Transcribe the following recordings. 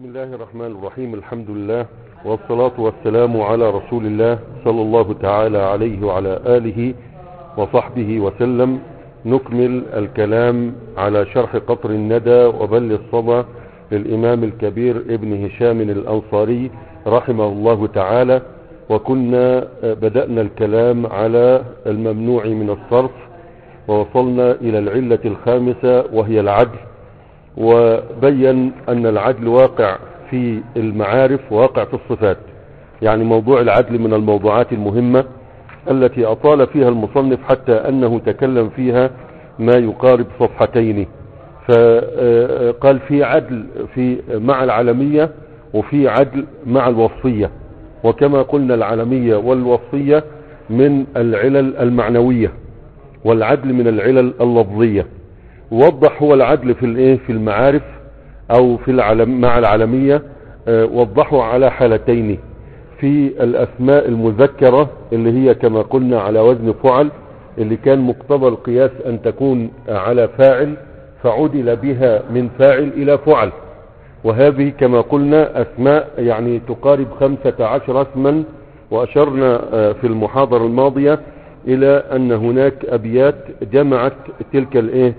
بسم الله الرحمن الرحيم. الحمد لله والصلاة والسلام على رسول الله صلى الله تعالى عليه وعلى آله وصحبه وسلم. نكمل الكلام على شرح قطر الندى وبل الصدى للإمام الكبير ابن هشام الأنصاري رحمه الله تعالى. وكنا بدأنا الكلام على الممنوع من الصرف ووصلنا إلى العلة الخامسة وهي العدل، وبين أن العدل واقع في المعارف واقع في الصفات. يعني موضوع العدل من الموضوعات المهمة التي أطال فيها المصنف حتى أنه تكلم فيها ما يقارب صفحتين. فقال في عدل في مع العلمية وفي عدل مع الوصفية، وكما قلنا العلمية والوصفية من العلل المعنوية والعدل من العلل اللفظية. وضح هو العدل في المعارف او في مع العلمية. وضحوا على حالتين: في الاسماء المذكرة اللي هي كما قلنا على وزن فعل، اللي كان مقتضى القياس ان تكون على فاعل فعدل بها من فاعل الى فعل، وهذه كما قلنا اسماء يعني تقارب 15 اسما. واشرنا في المحاضرة الماضية الى ان هناك ابيات جمعت تلك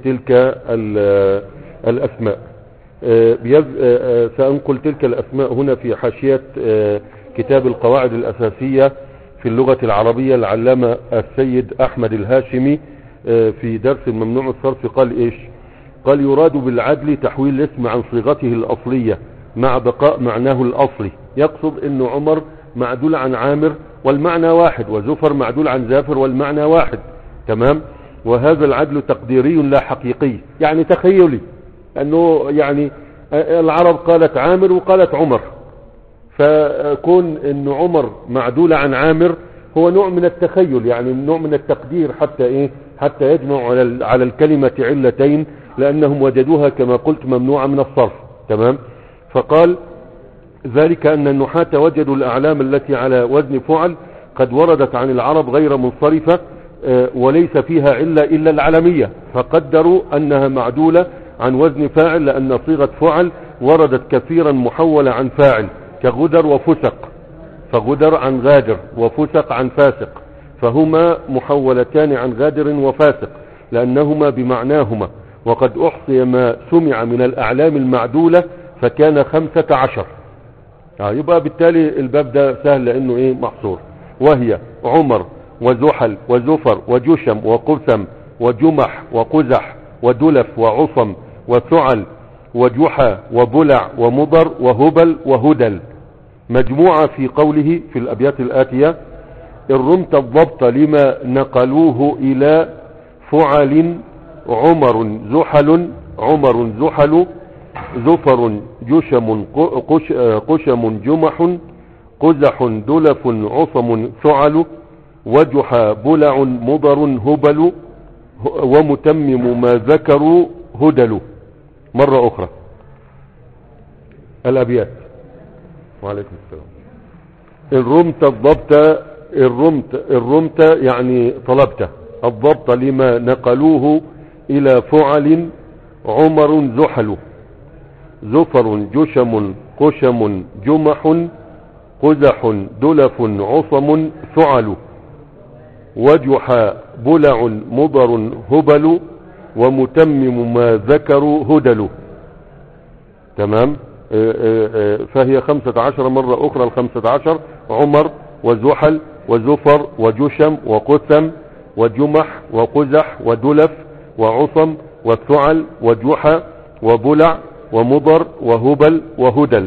الاسماء. سأنقل تلك الاسماء هنا في حاشية كتاب القواعد الاساسية في اللغة العربية العلامة السيد احمد الهاشمي في درس الممنوع الصرف. قال ايش؟ قال: يراد بالعدل تحويل الاسم عن صيغته الاصلية مع بقاء معناه الاصلي. يقصد ان عمر معدول عن عامر والمعنى واحد، وزفر معدول عن زافر والمعنى واحد. تمام. وهذا العدل تقديري لا حقيقي، يعني تخيلي، انه يعني العرب قالت عامر وقالت عمر، فكون ان عمر معدول عن عامر هو نوع من التخيل، يعني نوع من التقدير حتى يجمع على الكلمة علتين، لانهم وجدوها كما قلت ممنوعة من الصرف. تمام. فقال: ذلك أن النحاة وجدوا الأعلام التي على وزن فعل قد وردت عن العرب غير منصرفة وليس فيها إلا العلمية، فقدروا أنها معدولة عن وزن فاعل، لأن صيغة فعل وردت كثيرا محولة عن فاعل كغدر وفسق، فغدر عن غادر وفسق عن فاسق، فهما محولتان عن غادر وفاسق لأنهما بمعناهما. وقد أحصي ما سمع من الأعلام المعدولة فكان 15. يبقى بالتالي الباب ده سهل لانه محصور، وهي عمر وزحل وزفر وجشم وقثم وجمح وقزح ودلف وعصم وثعل وجحا وبلع ومضر وهبل وهدل. مجموعة في قوله في الابيات الاتية: إن رمت الضبط لما نقلوه الى فعل عمر زحل زفر جشم قشم جمح قزح دلف عصم ثعل وجحا بلع مضر هبل ومتمم ما ذكروا هدل. مرة أخرى الأبيات. وعليكم السلام. إن رمت الضبط، الرمت يعني طلبت الضبط لما نقلوه إلى فعل عمر زحل زفر جشم قشم جمح قزح دلف عصم ثعل وجحا بلع مضر هبل ومتمم ما ذكروا هدل. تمام. فهي 15 مرة أخرى. 15 عمر وزحل وزفر وجشم وقثم وجمح وقزح ودلف وعصم والثعل وجحا وبلع ومضر وهبل وهدل.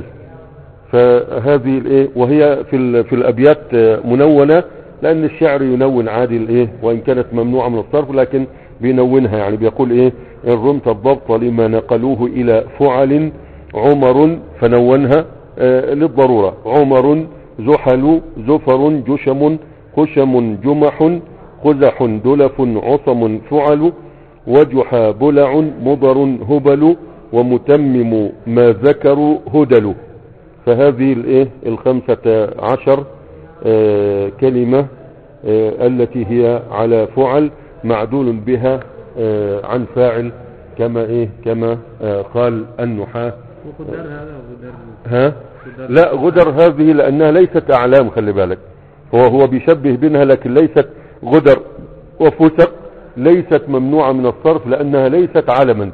فهذه وهي في الابيات منونة، لان الشعر ينون عادي وان كانت ممنوعة من الصرف، لكن بينونها. يعني بيقول ان رمت الضبط لما نقلوه الى فعل عمر، فنونها للضرورة: عمر زحل زفر جشم قشم جمح قزح دلف عصم ثعل وجحا بلع مضر هبل ومتمم ما ذكروا هدل. فهذه 15 كلمة التي هي على فعل معدول بها عن فاعل كما قال النحاة وغدر هذا وغدر ها لا غدر هذه لأنها ليست أعلام، خلي بالك، هو بيشبه بينها، لكن ليست غدر. وفسق ليست ممنوعة من الصرف لأنها ليست علما.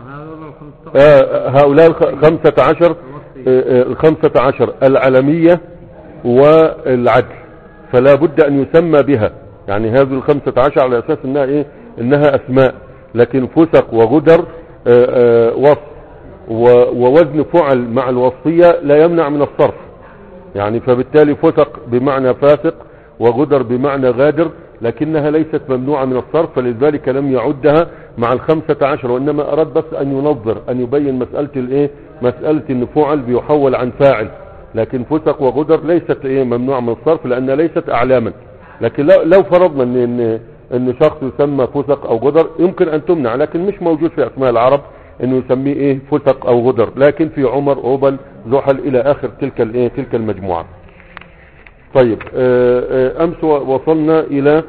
هؤلاء 15 ال15 العلمية والعدل، فلا بد أن يسمى بها، يعني هذه ال15 على أساس أنها إيه؟ إنها أسماء. لكن فسق وغدر وصف ووزن فعل مع الوصفية لا يمنع من الصرف، يعني فبالتالي فسق بمعنى فاسق وغدر بمعنى غادر، لكنها ليست ممنوعة من الصرف، فلذلك لم يعدها مع ال15، وإنما أراد بس أن ينظر، أن يبين مسألة الإيه؟ مسألة أن فعل بيحول عن فاعل، لكن فسق وغدر ليست إيه؟ ممنوعة من الصرف لأنها ليست أعلاما. لكن لو فرضنا ان شخص يسمى فسق او غدر يمكن ان تمنع، لكن مش موجود في اسماء العرب انه يسميه ايه؟ فسق او غدر، لكن في عمر هبل زحل الى اخر تلك المجموعة. طيب امس وصلنا الى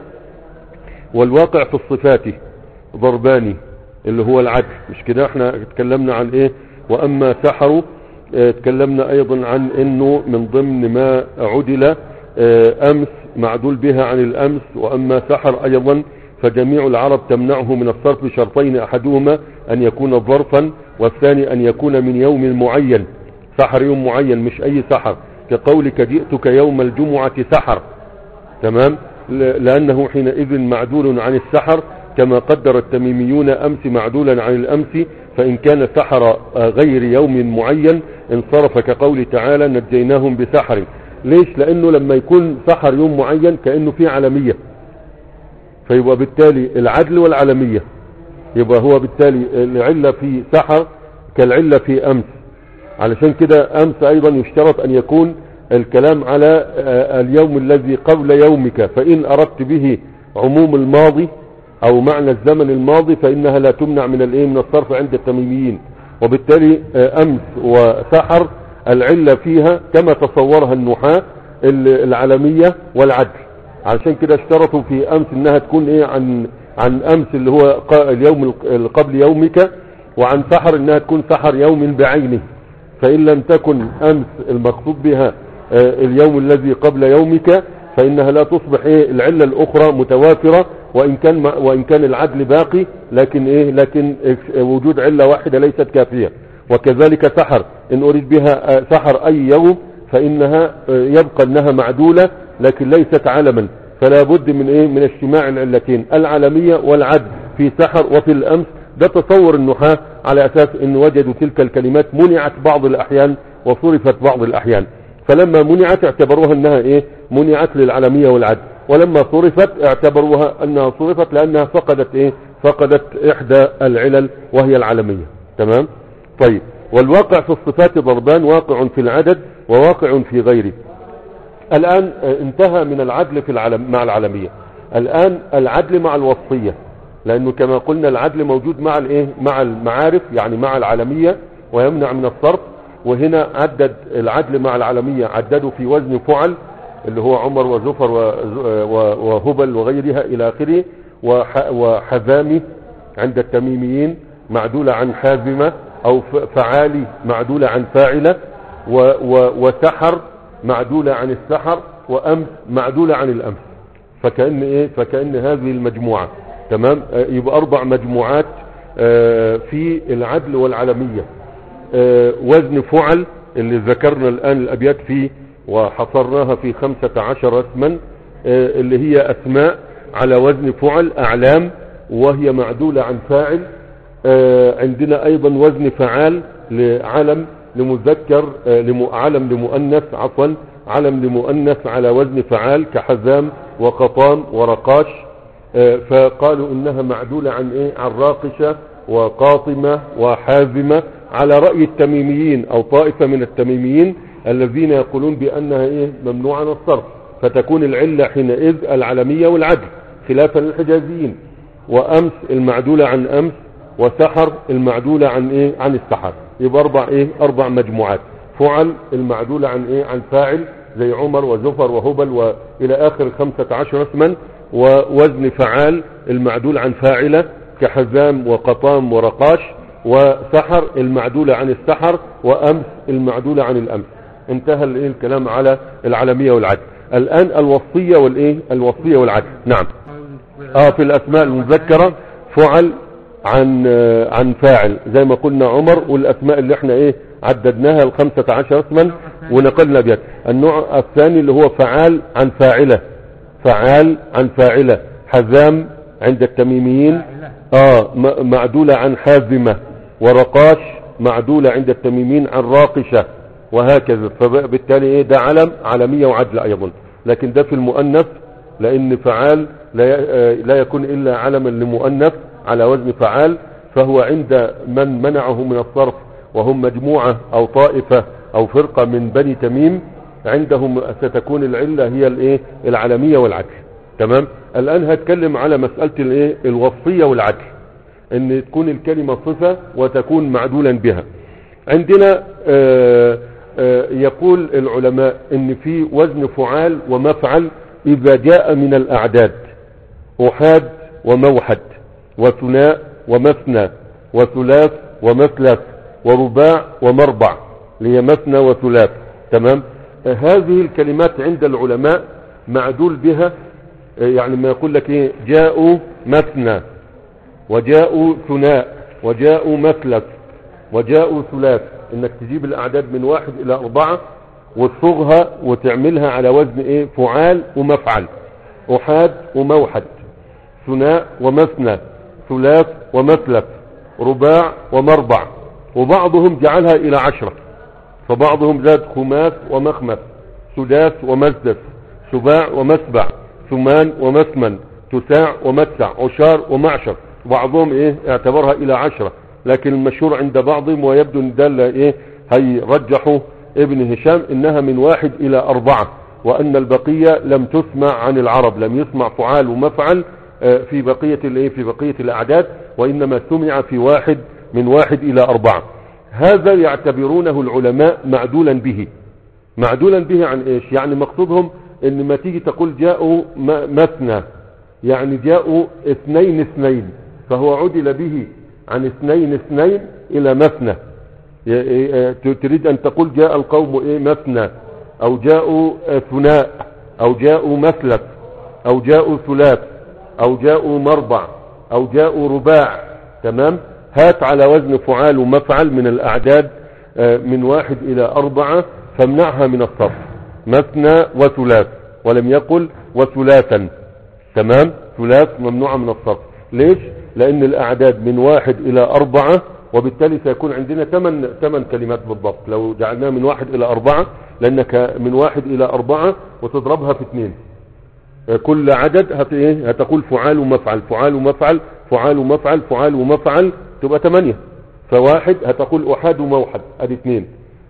والواقع في الصفات ضرباني اللي هو العدل، مش كده؟ احنا اتكلمنا عن ايه؟ واما سحروا اتكلمنا ايضا عن انه من ضمن ما عدل امس معدول بها عن الامس. واما سحر ايضا فجميع العرب تمنعه من الصرف بشرطين، احدهما ان يكون ظرفا، والثاني ان يكون من يوم معين، سحر يوم معين مش اي سحر، كقولك جئتك يوم الجمعة سحر، تمام؟ لانه حينئذ معدول عن السحر، كما قدر التميميون امس معدولا عن الامس، فان كان سحر غير يوم معين انصرف، كقول تعالى نجيناهم بسحر. ليش؟ لانه لما يكون سحر يوم معين كأنه فيه علمية، فيبقى بالتالي العدل والعلمية، يبقى هو بالتالي العلة في سحر كالعلة في امس. علشان كده امس ايضا يشترط ان يكون الكلام على اليوم الذي قبل يومك، فان اردت به عموم الماضي او معنى الزمن الماضي فانها لا تمنع من الايه؟ من الصرف عند التميميين. وبالتالي امس وسحر العلة فيها كما تصورها النحاة العلمية والعدل، علشان كده اشترطوا في امس انها تكون ايه؟ عن امس اللي هو اليوم قبل يومك، وعن سحر انها تكون سحر يوم بعينه. فان لم تكن امس المقصود بها اليوم الذي قبل يومك فانها لا تصبح ايه؟ العلة الاخرى متوافرة، وان كان العدل باقي، لكن ايه؟ لكن وجود علة واحدة ليست كافية. وكذلك سحر ان اريد بها سحر اي يوم فانها يبقى انها معدولة لكن ليست علما، فلا بد من ايه؟ من اجتماع العلتين العلمية والعدل في سحر وفي الامس. ده تصور النحاة على اساس ان وجدوا تلك الكلمات منعت بعض الاحيان وصرفت بعض الاحيان، فلما منعت اعتبروها انها ايه؟ منعت للعلمية والعدل، ولما صرفت اعتبروها انها صرفت لانها فقدت ايه؟ فقدت احدى العلل وهي العلمية. تمام؟ طيب، والواقع في الصفات ضربان، واقع في العدد وواقع في غيره. الآن انتهى من العدل في مع العلمية، الآن العدل مع الوصفية، لأنه كما قلنا العدل موجود مع الايه؟ مع المعارف، يعني مع العلمية ويمنع من الصرف. وهنا عدد العدل مع العلمية عددوا في وزن فعل اللي هو عمر وزفر وهبل وغيرها إلى آخره، وحذامي عند التميميين معدولة عن حازمة او فعالي معدولة عن فاعلة، وسحر معدولة عن السحر، وامس معدولة عن الامس. فكأن ايه؟ فكأن هذه المجموعة، تمام، يبقى 4 مجموعات في العدل والعلمية. وزن فعل اللي ذكرنا الان الابيات فيه وحصرناها في 15 اسما، اللي هي اسماء على وزن فعل، اعلام وهي معدولة عن فاعل. عندنا ايضا وزن فعال لعلم لمذكر، علم لمؤنث، عفوا علم لمؤنث على وزن فعال، كحزام وقطام ورقاش. فقالوا انها معدولة عن ايه؟ عن راقشة وقاطمة وحازمة، على رأي التميميين او طائفة من التميميين الذين يقولون بانها ايه؟ ممنوع عن الصرف، فتكون العلة حينئذ العلمية والعدل خلافا للحجازيين. وامس المعدولة عن امس، وسحر المعدولة عن ايه؟ عن السحر. يبقى 4 مجموعات. فعل المعدولة عن ايه؟ عن فاعل زي عمر وزفر وهبل والى اخر 15 اسما. ووزن فعال المعدول عن فاعلة كحزام وقطام ورقاش. وسحر المعدولة عن السحر، وأمس المعدولة عن الأمس. انتهى الكلام على العلمية والعدل. الآن الوصية الوصية والعدل. نعم. في الأسماء المذكرة فعل عن فاعل زي ما قلنا عمر، والأسماء اللي احنا عددناها 15 اسما ونقلنا بها. النوع الثاني اللي هو فعال عن فاعلة، فعال عن فاعلة. حزام عند التميميين معدولة عن حازمة، ورقاش معدولة عند التميميين عن راقشة، وهكذا. فبالتالي ده علم، علمية وعدل ايضا. لكن ده في المؤنث، لان فعال لا يكون الا علما لمؤنث على وزن فعال، فهو عند من منعه من الصرف وهم مجموعة او طائفة او فرقة من بني تميم، عندهم ستكون العلة هي العلمية والعدل. تمام. الان هتكلم على مسألة الوصية والعدل، ان تكون الكلمة صفة وتكون معدولا بها. عندنا يقول العلماء ان في وزن فعال ومفعل اذا جاء من الاعداد احاد وموحد وثناء ومثنى وثلاث ومثلث ورباع ومربع، اللي مثنى وثلاث. تمام. هذه الكلمات عند العلماء معدول بها، يعني ما يقول لك جاءوا مثنى وجاءوا ثناء وجاءوا مثلث وجاءوا ثلاث، انك تجيب الاعداد من 1 إلى 4 وتصوغها وتعملها على وزن فعال ومفعل. احاد وموحد، ثناء ومثنى، ثلاث ومثلث، رباع ومربع. وبعضهم جعلها الى 10، فبعضهم زاد خماس ومخمس، سداس ومسدس، سباع ومسبع، ثمان ومثمن، تساع ومتسع، عشار ومعشر. بعضهم اعتبرها الى 10، لكن المشهور عند بعضهم ويبدو ان ده هيرجحوا ابن هشام انها من 1 إلى 4، وان البقية لم تسمع عن العرب، لم يسمع فعال ومفعل في بقية الاعداد، وانما سمع في من 1 إلى 4. هذا يعتبرونه العلماء معدولا به. معدولا به عن ايش؟ يعني مقصودهم ان ما تيجي تقول جاءوا مثنى، يعني جاءوا 2 2، فهو عدل به عن 2 2 الى مثنى. تريد ان تقول جاء القوم مثنى، او جاءوا ثناء، او جاءوا مثلث، او جاءوا ثلاث، او جاءوا مربع، او جاءوا رباع. تمام. هات على وزن فعال ومفعل من الاعداد من 1 إلى 4، فامنعها من الصرف، مثنى وثلاث، ولم يقل وثلاثا. تمام. ثلاث ممنوعة من الصرف. ليش؟ لان الاعداد من 1 إلى 4، وبالتالي سيكون عندنا 8 كلمات بالضبط لو جعلناها من 1 إلى 4، لانك من 1 إلى 4 وتضربها في 2، كل عدد هتقول فعال ومفعل، فعال ومفعل، فعال ومفعل، فعال ومفعل، تبقى 8. فواحد هتقول احاد وموحد، ادي 2.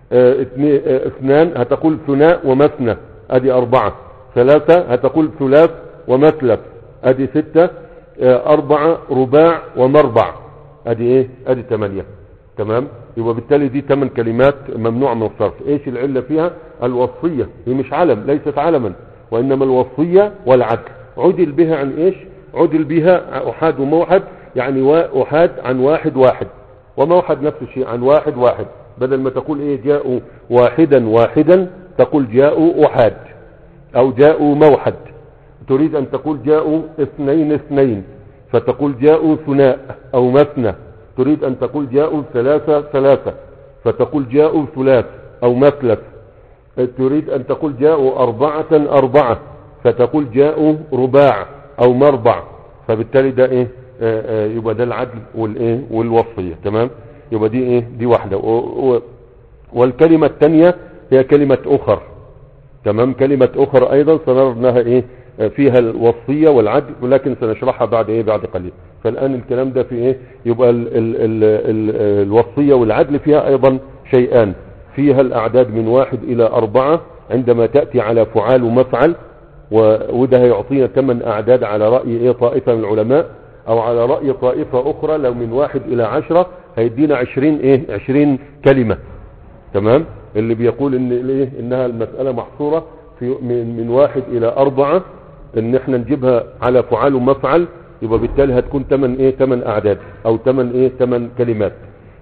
2 هتقول ثناء ومثنى، ادي 4. 3 هتقول ثلاث ومثلث، ادي 6. 4 رباع ومربع، ادي ادي 8. تمام. يبقى بالتالي دي 8 كلمات ممنوع من الصرف. ايش العلة فيها؟ الوصية. هي مش علم، ليست علما، وانما الوصية والعدل. عدل بها عن ايش؟ عدل بها احاد وموحد، يعني احاد عن 1 1، وموحد نفس الشيء عن 1 1. بدل ما تقول جاءوا واحدا واحدا تقول جاءوا احاد، او جاءوا موحد. تريد ان تقول جاءوا 2 2 فتقول جاءوا ثناء او مثنى. تريد ان تقول جاءوا 3 3 فتقول جاءوا ثلاث او مثلث. تريد ان تقول جاءوا 4 4 فتقول جاءوا رباع او مربع. فبالتالي ده يبقى ده العدل والوصية. تمام. يبقى دي واحدة. والكلمة الثانية هي كلمة اخر. تمام. كلمة اخر ايضا سنرى انها فيها الوصية والعدل، ولكن سنشرحها بعد قليل. فالان الكلام ده في يبقى الوصية والعدل فيها ايضا شيئان. فيها الاعداد من 1 إلى 4 عندما تأتي على فعال ومفعل، وده هيعطينا 8 اعداد على رأي طائفة من العلماء، او على رأي طائفة اخرى لو من 1 إلى 10 هيدينا 20 كلمة. تمام. اللي بيقول انها المسألة محصورة في من 1 إلى 4، ان احنا نجيبها على فعال ومفعل، يبقى بالتالي هتكون 8 اعداد او 8 كلمات.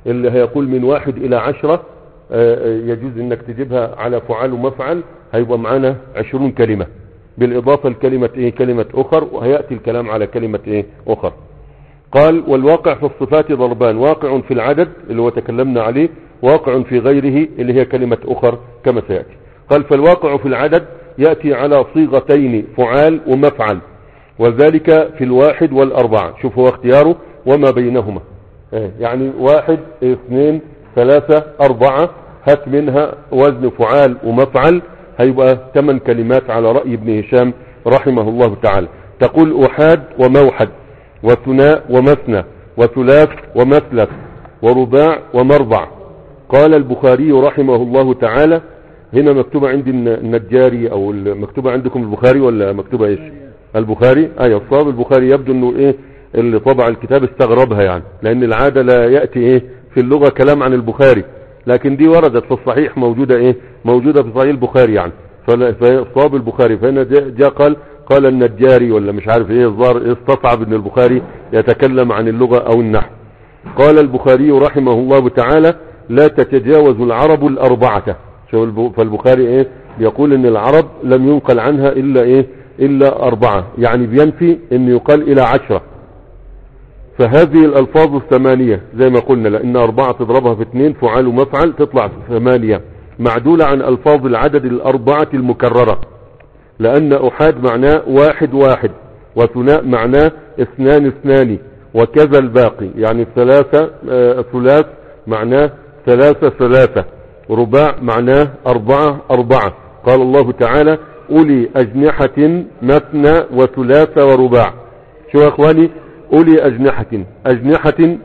اللي هيقول من 1 إلى 10 يجوز انك تجيبها على فعال ومفعل، هيبقى معانا 20 كلمة بالاضافة لكلمة ايه كلمة اخر، وهيأتي الكلام على كلمة ايه اخر. قال والواقع في الصفات ضربان، واقع في العدد اللي هو تكلمنا عليه، واقع في غيره اللي هي كلمة اخر كما سيأتي. قال فالواقع في العدد يأتي على صيغتين فعال ومفعل، وذلك في 1 و4. شوف هو اختياره وما بينهما، يعني 1 2 3 4، هات منها وزن فعال ومفعل، هيبقى 8 كلمات على رأي ابن هشام رحمه الله تعالى. تقول أحاد وموحد وثناء ومثنى وثلاث ومثلث ورباع ومربع. قال البخاري رحمه الله تعالى، هنا مكتوبة عندي النجاري او مكتوبة عندكم البخاري ولا مكتوبة ايش؟ البخاري. ايوه الصواب البخاري. يبدو انه ايه اللي طبع الكتاب استغربها يعني، لان العادة لا يأتي ايه في اللغة كلام عن البخاري، لكن دي وردت في الصحيح، موجودة ايه موجودة في صحيح البخاري يعني، فصواب البخاري. فهنا جاء قال النجاري ولا مش عارف ايه، الظاهر استصعب ان البخاري يتكلم عن اللغة او النحو. قال البخاري رحمه الله تعالى لا تتجاوز العرب 4. فالبخاري ايه يقول ان العرب لم ينقل عنها الا ايه الا 4، يعني بينفي ان يقال الى 10. فهذه الالفاظ 8 زي ما قلنا، لان 4 تضربها في 2 فعال ومفعل تطلع 8، معدولة عن الفاظ العدد 4 المكررة، لان احاد معناه 1 1، وثناء معناه 2 2، وكذا الباقي، يعني ثلاث معناه 3 3، رباع معناه 4 4. قال الله تعالى أولي أجنحة مثنى وثلاث ورباع. شو يا اخواني؟ أولي أجنحة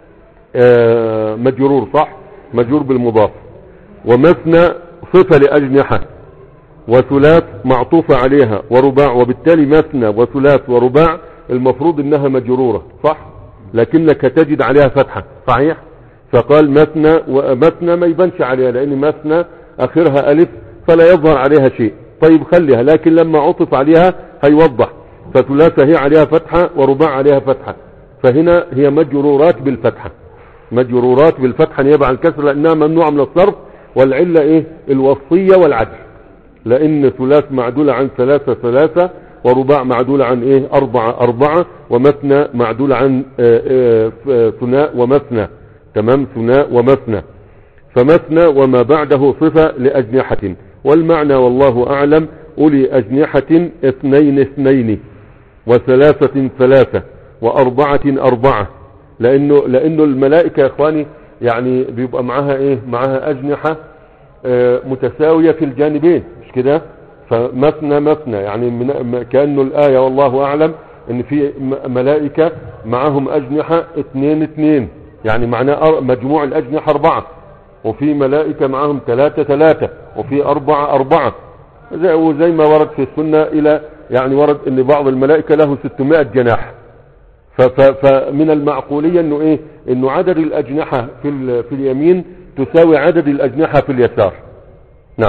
مجرور صح، مجرور بالمضاف، ومثنى صفة لأجنحة، وثلاث معطوفة عليها، ورباع، وبالتالي مثنى وثلاث ورباع المفروض انها مجرورة صح، لكنك تجد عليها فتحة صحيح. فقال مثنى، ومثنى ما يبانش عليها لان مثنى اخرها الف فلا يظهر عليها شيء، طيب خليها، لكن لما عطف عليها هيوضح. فثلاثة هي عليها فتحة ورباع عليها فتحة، فهنا هي مجرورات بالفتحة، مجرورات بالفتحة نيابة عن الكسر، لانها ممنوعة من الصرف، والعلة ايه؟ الوصية والعدل، لان ثلاث معدولة عن 3 3، ورباع معدولة عن ايه 4 4، ومثنى معدولة عن ثناء ومثنى، تمام، ثناء ومثنى. فمثنى وما بعده صفة لأجنحة، والمعنى والله أعلم أولي أجنحة 2 2 وثلاثة 3 وأربعة 4، لأنه الملائكة يا إخواني يعني بيبقى معها إيه؟ معها أجنحة متساوية في الجانبين، مش كده؟ فمثنى مثنى يعني كأنه الآية والله أعلم إن في ملائكة معهم أجنحة 2 2، يعني معناه مجموع الأجنحة 4، وفي ملائكة معهم 3 3، وفي 4 4، وزي ما ورد في السنة إلى يعني ورد إن بعض الملائكة له 600 جناح. فمن المعقولية إنه إيه؟ إنه عدد الأجنحة في اليمين تساوي عدد الأجنحة في اليسار. نعم.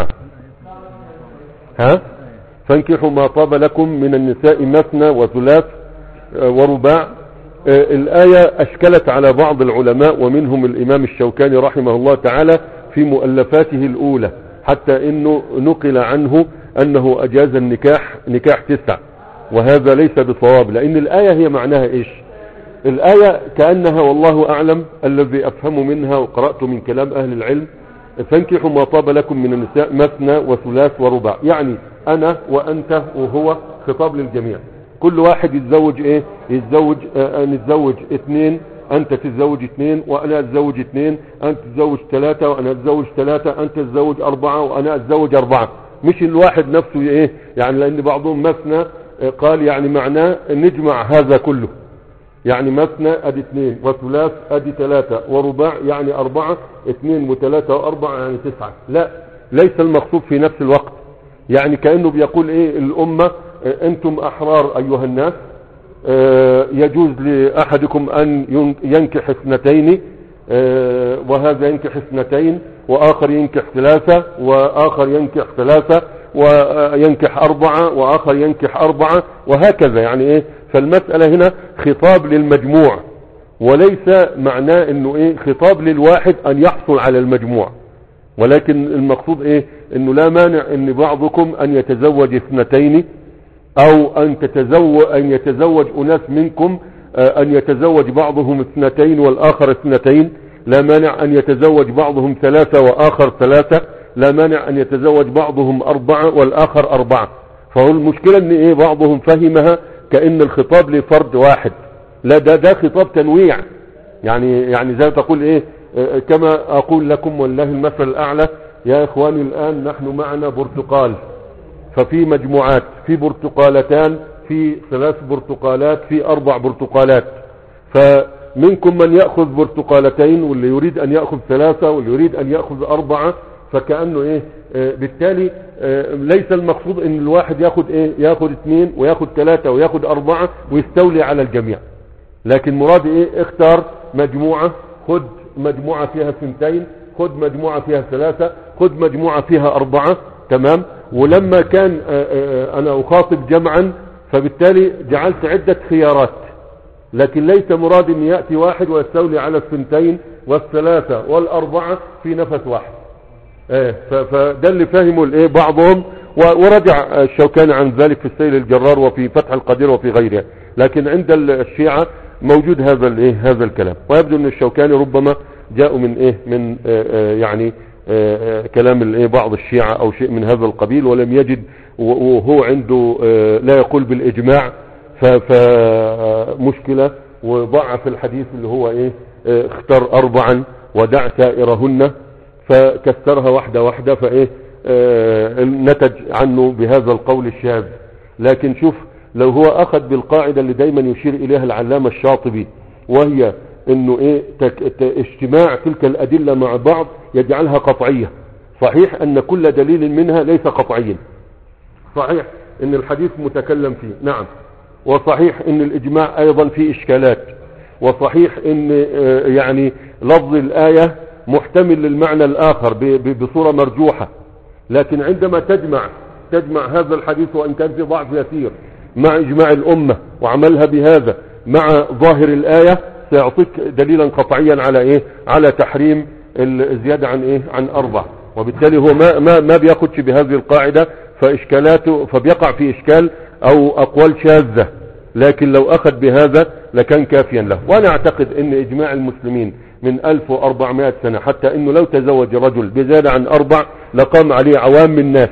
ها؟ فانكحوا ما طاب لكم من النساء مثنى وثلاث ورباع. الآية أشكلت على بعض العلماء، ومنهم الإمام الشوكاني رحمه الله تعالى في مؤلفاته الأولى، حتى إنه نقل عنه أنه أجاز نكاح 9، وهذا ليس بصواب، لأن الآية هي معناها إيش؟ الآية كأنها والله أعلم الذي أفهم منها وقرأت من كلام أهل العلم، فانكحوا ما طاب لكم من النساء مثنى وثلاث ورباع، يعني أنا وأنت وهو، خطاب للجميع، كل واحد يتزوج ايه؟ يتزوج نتزوج 2، انت تتزوج 2، وانا اتزوج 2، انت تتزوج 3، وانا اتزوج 3، انت تتزوج 4، وانا اتزوج 4، مش الواحد نفسه ايه يعني، لان بعضهم مثنى قال يعني معناه نجمع هذا كله، يعني مثنى ادي 2 وثلاث ادي 3 ورباع يعني 4، 2 و3 و4 يعني 9. لا، ليس المقصود في نفس الوقت، يعني كأنه بيقول ايه الامة انتم احرار ايها الناس، يجوز لاحدكم ان ينكح 2، وهذا ينكح 2، واخر ينكح 3، واخر ينكح 3، وينكح 4، واخر ينكح 4، وهكذا يعني ايه. فالمسألة هنا خطاب للمجموع، وليس معناه انه ايه خطاب للواحد ان يحصل على المجموع، ولكن المقصود ايه انه لا مانع ان بعضكم ان يتزوج اثنتين، او ان يتزوج اناس منكم ان يتزوج بعضهم اثنتين والاخر اثنتين، لا مانع ان يتزوج بعضهم ثلاثة واخر ثلاثة، لا مانع ان يتزوج بعضهم اربعة والاخر اربعة. فهو المشكلة ان ايه بعضهم فهمها كأن الخطاب لفرد واحد، لا ده خطاب تنويع. يعني زي ما تقول ايه كما اقول لكم والله المثل الاعلى، يا اخواني الان نحن معنا برتقال، ففي مجموعات، في برتقالتان، في 3 برتقالات، في 4 برتقالات، فمنكم من يأخذ برتقالتين واللي يريد ان يأخذ 3 واللي يريد ان يأخذ 4، فكأنه ايه بالتالي ليس المقصود ان الواحد ياخذ ايه ياخذ 2 وياخذ 3 وياخذ 4 ويستولي على الجميع، لكن مراد ايه اختار مجموعة، خد مجموعة فيها 2، خد مجموعة فيها 3، خد مجموعة فيها 4. تمام. ولما كان انا اخاطب جمعا فبالتالي جعلت عدة خيارات، لكن ليس مراد ان يأتي واحد ويستولي على 2 وال3 وال4 في نفس واحد. فده اللي فهموا الايه بعضهم، ورجع الشوكاني عن ذلك في السيل الجرار وفي فتح القدير وفي غيرها، لكن عند الشيعة موجود هذا الكلام، ويبدو ان الشوكاني ربما جاءوا من يعني كلام بعض الشيعة او شيء من هذا القبيل، ولم يجد، وهو عنده لا يقول بالاجماع، فمشكلة، وضعف الحديث اللي هو اختار 4 ودع سائرهن، فكسرها واحدة فايه نتج عنه بهذا القول الشاذ. لكن شوف لو هو اخذ بالقاعدة اللي دايما يشير اليها العلامة الشاطبي، وهي انه اجتماع تلك الادلة مع بعض يجعلها قطعية. صحيح ان كل دليل منها ليس قطعيا، صحيح ان الحديث متكلم فيه، نعم، وصحيح ان الاجماع ايضا فيه اشكالات، وصحيح ان يعني لفظ الاية محتمل للمعنى الاخر بصورة مرجوحة، لكن عندما تجمع هذا الحديث وان كان في ضعف يسير مع اجماع الامة وعملها بهذا مع ظاهر الاية، سيعطيك دليلا قطعيا على تحريم الزيادة عن 4. وبالتالي هو ما بياخدش بهذه القاعدة، فاشكالاته فبيقع في اشكال او اقوال شاذة، لكن لو اخذ بهذا لكان كافيا له. وانا اعتقد ان اجماع المسلمين من 1400 سنة، حتى انه لو تزوج رجل بزيادة عن 4 لقام عليه عوام الناس،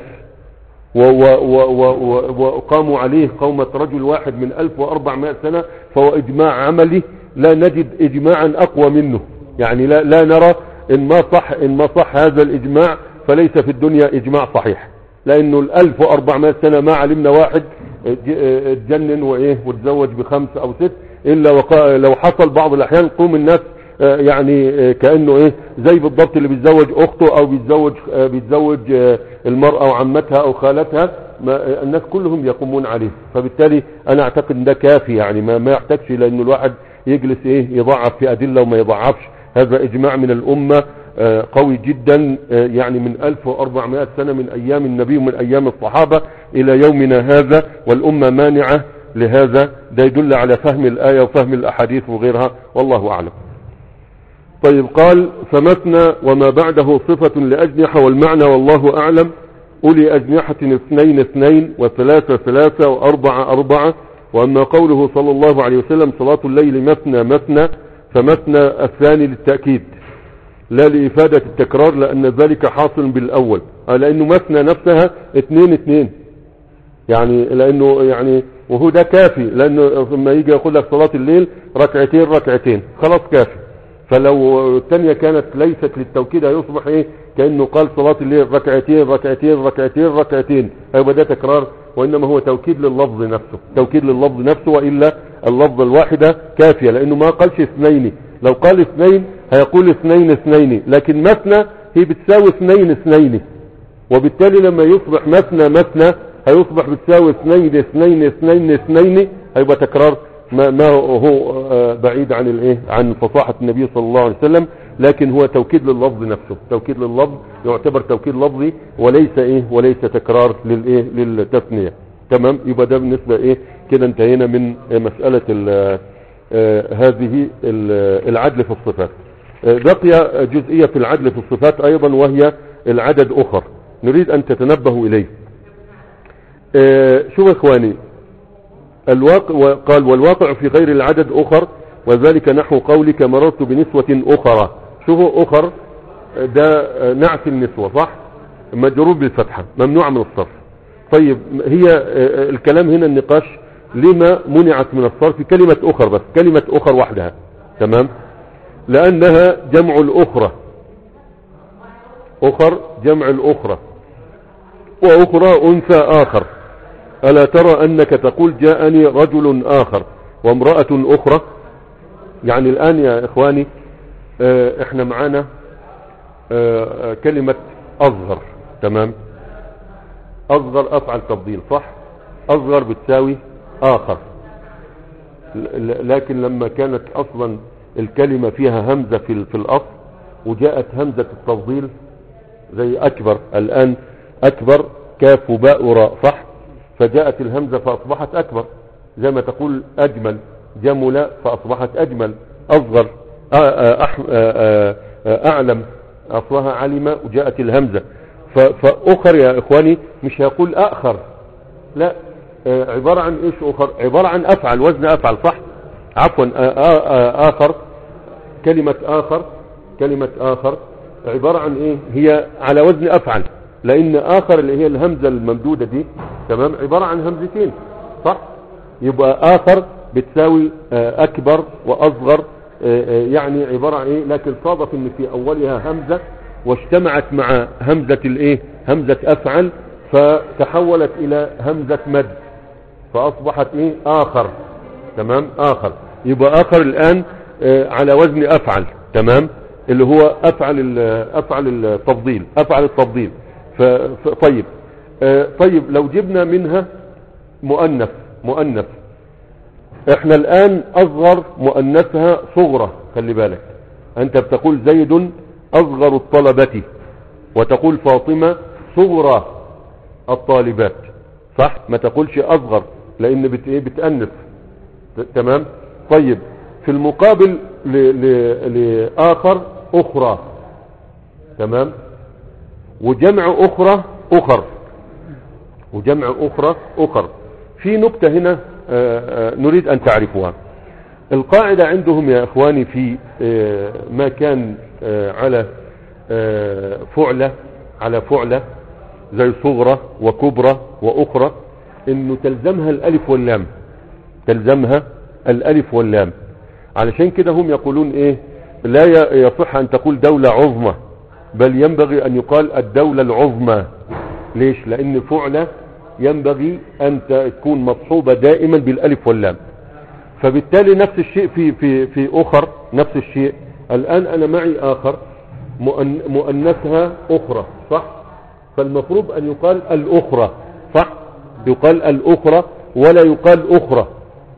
وقاموا عليه قومة رجل واحد من 1400 سنة، فهو اجماع عملي لا نجد اجماعا اقوى منه. يعني لا نرى ان ما صح هذا الاجماع فليس في الدنيا اجماع صحيح، لانه 1400 سنة ما علمنا واحد اتجنن وتزوج ب5 أو 6، الا لو حصل بعض الاحيان قوم الناس يعني كأنه زي بالضبط اللي بيتزوج اخته او بيتزوج المرأة وعمتها او خالتها، الناس كلهم يقومون عليه. فبالتالي انا اعتقد ده كافي، يعني ما يحتاجش لانه الواحد يجلس يضعف في ادلة وما يضعفش. هذا اجماع من الامة قوي جدا، يعني من 1400 سنة من ايام النبي ومن ايام الصحابة الى يومنا هذا، والامة مانعة لهذا. ده يدل على فهم الاية وفهم الاحاديث وغيرها، والله اعلم. طيب، قال فمثنى وما بعده صفة لأجنحة، والمعنى والله أعلم أولي أجنحة 2 2 و3 3 و4 4. وأما قوله صلى الله عليه وسلم صلاة الليل مثنى مثنى، فمثنى الثاني للتأكيد لا لإفادة التكرار، لأن ذلك حاصل بالأول، لأنه مثنى نفسها 2 2، يعني لأنه وهو ده كافي، لأنه لما يجي يقول لك صلاة الليل ركعتين خلاص كافي. فلو الثانية كانت ليست للتوكيد هيصبح كأنه قال صلاة الليل ركعتين، هيبقى ده تكرار، وإنما هو توكيد لللفظ نفسه، وإلا اللفظ الواحدة كافية، لأنه ما قالش 2. لو قال 2 هيقول 2 2، لكن مثنى هي بتساوي 2 2، وبالتالي لما يصبح مثنى هيصبح بتساوي 2 2 2 2، هيبقى تكرار ما هو بعيد عن فصاحة النبي صلى الله عليه وسلم، لكن هو توكيد لللفظ نفسه. توكيد لللفظ يعتبر توكيد لفظي وليس تكرار للتثنية. تمام، يبقى ده بالنسبة كده انتهينا من مسألة هذه العدل في الصفات. بقي جزئية في العدل في الصفات ايضا، وهي العدد اخر نريد ان تتنبهوا اليه. شوف اخواني، الواقع قال والواقع في غير العدد اخر، وذلك نحو قولك مررت بنسوة اخرى. شوفوا اخر ده نعت النسوة صح، مجرور بالفتحة ممنوع من الصرف. طيب هي الكلام هنا النقاش لما منعت من الصرف كلمة اخر، بس كلمة اخر وحدها، تمام، لانها جمع الاخرى، اخر جمع الاخرى، واخرى انثى اخر. الا ترى انك تقول جاءني رجل اخر وامرأة اخرى. يعني الان يا اخواني احنا معانا كلمة اصغر، تمام، اصغر افعل تفضيل صح، اصغر بتساوي اخر. لكن لما كانت اصلا الكلمة فيها همزة في الاصل، وجاءت همزة التفضيل زي اكبر، الان اكبر كاف وباء وراء صح، فجاءت الهمزة فاصبحت اكبر، زي ما تقول اجمل، جمل فاصبحت اجمل. اصغر اعلم اصلها علم وجاءت الهمزة. فاخر يا اخواني مش هيقول اخر، لا، عبارة عن ايش اخر؟ عبارة عن افعل، وزن افعل صح، عفوا اخر، كلمة اخر، كلمة اخر عبارة عن ايه؟ هي على وزن افعل، لان اخر اللي هي الهمزة الممدودة دي، تمام، عبارة عن همزتين صح. يبقى اخر بتساوي اكبر واصغر، يعني عبارة عن ايه؟ لكن صادف ان في اولها همزة واجتمعت مع همزة الايه؟ همزة افعل، فتحولت الى همزة مد، فاصبحت ايه؟ اخر، تمام، اخر. يبقى اخر الان على وزن افعل، تمام، اللي هو افعل التفضيل، افعل التفضيل. طيب طيب لو جبنا منها مؤنث، احنا الان اصغر مؤنثها صغرى. خلي بالك، انت بتقول زيد اصغر الطلبة، وتقول فاطمة صغرى الطالبات صح، ما تقولش اصغر لان بتأنث، تمام. طيب في المقابل لآخر اخرى، تمام، وجمع اخرى اخر، وجمع اخرى اخر. في نكتة هنا نريد ان تعرفوها. القاعدة عندهم يا اخواني في ما كان على فعلة زي صغرى وكبرى واخرى، انه تلزمها الالف واللام، تلزمها الالف واللام. علشان كده هم يقولون ايه؟ لا يصح ان تقول دولة عظمى، بل ينبغي ان يقال الدولة العظمى. ليش؟ لان فعلة ينبغي ان تكون مصحوبة دائما بالالف واللام. فبالتالي نفس الشيء في اخر، نفس الشيء. الان انا معي اخر مؤنثها اخرى صح، فالمفروض ان يقال الاخرى صح، يقال الاخرى ولا يقال اخرى.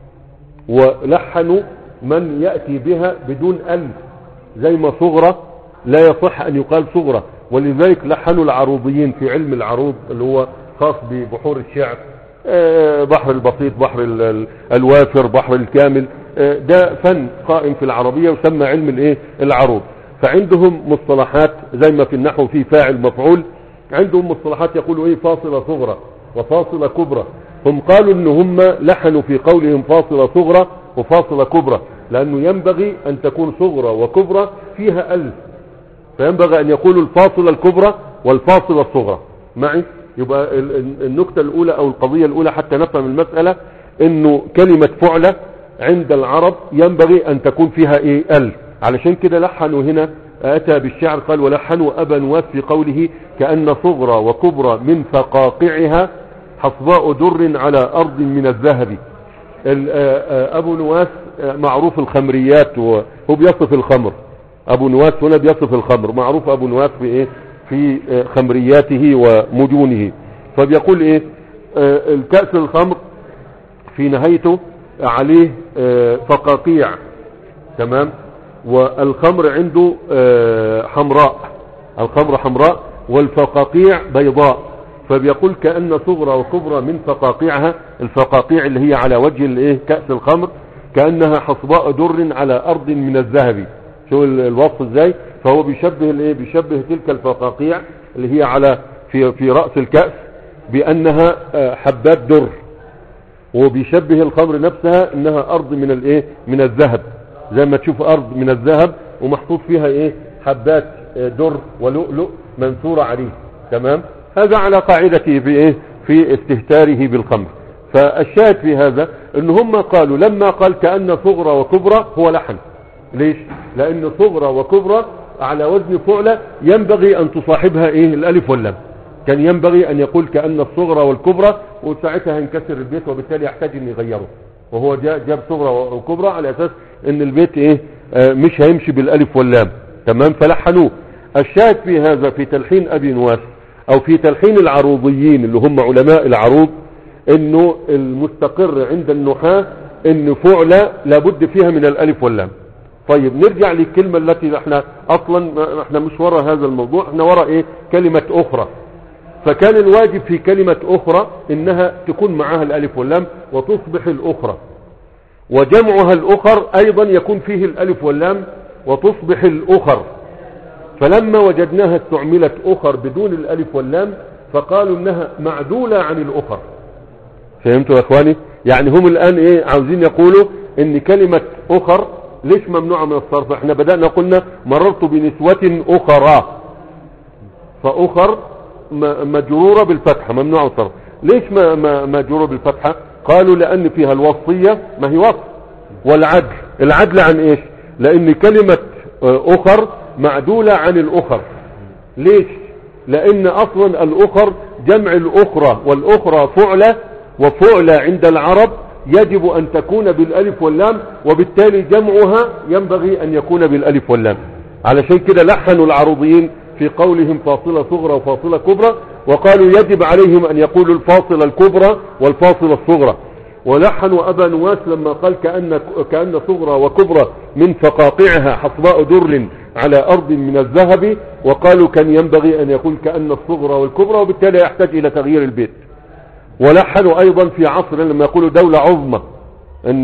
ولحنوا من يأتي بها بدون الف، زي ما صغرى لا يصح ان يقال صغرى. ولذلك لحنوا العروضيين في علم العروض اللي هو خاص ببحور الشعر، بحر البسيط، بحر الوافر، بحر الكامل، ده فن قائم في العربية وسمى علم الايه؟ العروض. فعندهم مصطلحات زي ما في النحو في فاعل مفعول، عندهم مصطلحات يقولوا ايه؟ فاصلة صغرى وفاصلة كبرى. هم قالوا ان هم لحنوا في قولهم فاصلة صغرى وفاصلة كبرى، لانه ينبغي ان تكون صغرى وكبرى فيها الف، فينبغي ان يقولوا الفاصلة الكبرى والفاصلة الصغرى معي. يبقى النكتة الاولى او القضية الاولى حتى نفهم المسألة، انه كلمة فعلة عند العرب ينبغي ان تكون فيها ايه؟ الف. علشان كده لحنوا هنا، اتى بالشعر قال ولحنوا ابا نواس في قوله كأن صغرى وكبرى من فقاقعها حصباء در على ارض من الذهب. ابو نواس معروف الخمريات، وهو بيصف الخمر. ابو نواس هنا بيصف الخمر، معروف ابو نواس في ايه؟ في خمرياته ومجونه. فبيقول ايه؟ الكأس الخمر في نهايته عليه فقاقيع، تمام، والخمر عنده حمراء، الخمر حمراء والفقاقيع بيضاء. فبيقول كأن صغرى وكبرى من فقاقيعها، الفقاقيع اللي هي على وجه الايه؟ كأس الخمر، كأنها حصباء در على أرض من الذهب. شو الوصف ازاي؟ فهو بيشبه الايه، بيشبه تلك الفقاقيع اللي هي على في رأس الكأس بأنها حبات در، وبيشبه الخمر نفسها انها أرض من الايه، من الذهب، زي ما تشوف أرض من الذهب ومحطوط فيها ايه، حبات در ولؤلؤ منثورة عليه. تمام. هذا على قاعدته في ايه، في استهتاره بالخمر. فالشاهد في هذا ان هم قالوا لما قال كأن صغرى وكبرى هو لحن. ليش؟ لان صغرى وكبرى على وزن فعلة ينبغي ان تصاحبها ايه، الالف واللام. كان ينبغي ان يقول كأن الصغرى والكبرى، وساعتها ينكسر البيت وبالتالي يحتاج ان يغيره، وهو جاب صغرى وكبرى على اساس ان البيت ايه، مش هيمشي بالالف واللام. تمام. فلحنوه. الشاهد في هذا في تلحين ابي نواس او في تلحين العروضيين اللي هم علماء العروض، انه المستقر عند النحاة ان فعلة لابد فيها من الالف واللام. طيب نرجع للكلمة التي احنا اصلا احنا مش ورا هذا الموضوع، احنا ورا ايه، كلمة اخرى. فكان الواجب في كلمة اخرى انها تكون معها الالف واللام وتصبح الاخرى، وجمعها الاخر ايضا يكون فيه الالف واللام وتصبح الاخر. فلما وجدناها استعملت اخر بدون الالف واللام فقالوا انها معدولة عن الاخر. فهمتوا يا اخواني؟ يعني هم الان ايه عاوزين يقولوا ان كلمة اخر ليش ممنوعة من الصرف؟ احنا بدأنا قلنا مررت بنسوة اخرى، فاخر مجرورة بالفتحة ممنوعة من الصرف. ليش مجرورة بالفتحة؟ قالوا لان فيها الوصية، ما هي وصف، والعدل. العدل عن ايش؟ لان كلمة اخر معدولة عن الاخر. ليش؟ لان اصلا الاخر جمع الاخرى، والاخرى فعلة، وفعلة عند العرب يجب ان تكون بالالف واللام، وبالتالي جمعها ينبغي ان يكون بالالف واللام. علشان كده لحنوا العروضيين في قولهم فاصلة صغرى وفاصلة كبرى، وقالوا يجب عليهم ان يقولوا الفاصلة الكبرى والفاصلة الصغرى. ولحنوا ابا نواس لما قال كأن صغرى وكبرى من فقاقعها حصباء در على ارض من الذهب، وقالوا كان ينبغي ان يقول كأن الصغرى والكبرى، وبالتالي يحتاج الى تغيير البيت. ولحنوا ايضا في عصر لما يقولوا دولة عظمى، ان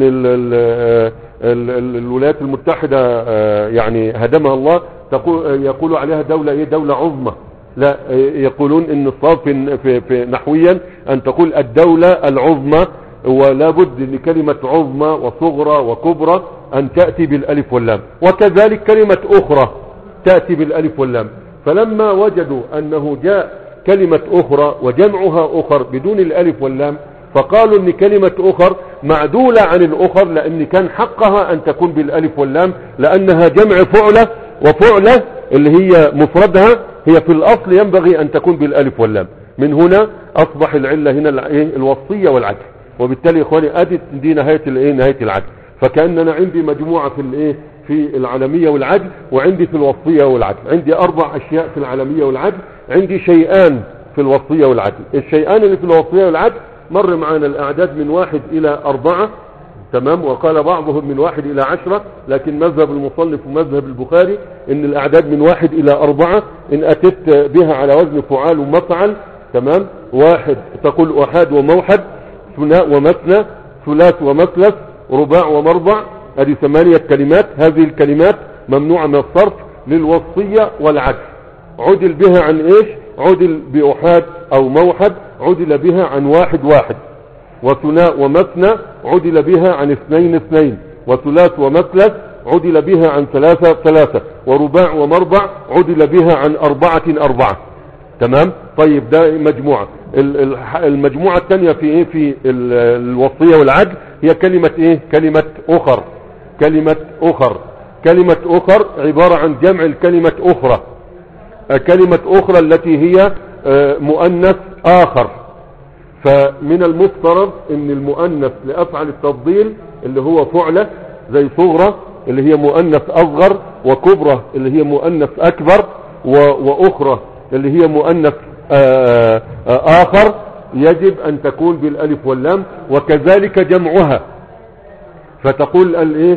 الولايات المتحدة يعني هدمها الله، يقولوا عليها دولة ايه، دولة عظمى. لا، يقولون ان الصواب في نحويا ان تقول الدولة العظمى، ولا بد لكلمة عظمى وصغرى وكبرى ان تأتي بالالف واللام، وكذلك كلمة اخرى تأتي بالالف واللام. فلما وجدوا انه جاء كلمة اخرى وجمعها اخر بدون الالف واللام، فقالوا ان كلمة اخر معدولة عن الاخر، لان كان حقها ان تكون بالالف واللام، لانها جمع فعلة، وفعلة اللي هي مفردها هي في الاصل ينبغي ان تكون بالالف واللام. من هنا اصبح العلة هنا الوصية والعدل. وبالتالي اخواني ادي دي نهاية الايه، نهاية العدل. فكأننا عندي مجموعة في الايه، في العالمية والعدل، وعندي في الوصية والعدل. عندي 4 اشياء في العالمية والعدل، عندي شيئان في الوصية والعدل. الشيئان اللي في الوصية والعدل مر معنا الاعداد من 1 إلى 4. تمام. وقال بعضهم من 1 إلى 10، لكن مذهب المصنف ومذهب البخاري ان الاعداد من 1 إلى 4 ان اتت بها على وزن فعال ومفعل. تمام. 1 تقول احاد وموحد، ثناء ومثنى، ثلاث ومثلث، رباع ومربع. هذه 8 كلمات. هذه الكلمات ممنوعة من الصرف للوصية والعدل. عدل بها عن ايش؟ عدل بأحاد او موحد عدل بها عن 1 1، وثناء ومثنى عدل بها عن 2 2، وثلاث ومثلث عدل بها عن 3 3، ورباع ومربع عدل بها عن 4 4. تمام. طيب ده مجموعة. المجموعة الثانية في ايه، في الوصية والعدل، هي كلمة ايه، كلمة اخر. كلمة اخر، كلمة اخر عبارة عن جمع الكلمة اخرى. كلمة اخرى التي هي مؤنث اخر. فمن المفترض ان المؤنث لافعل التفضيل اللي هو فعلة زي صغرى اللي هي مؤنث اصغر، وكبرى اللي هي مؤنث اكبر، واخرى اللي هي مؤنث اخر، يجب ان تكون بالالف واللام. وكذلك جمعها، فتقول الايه،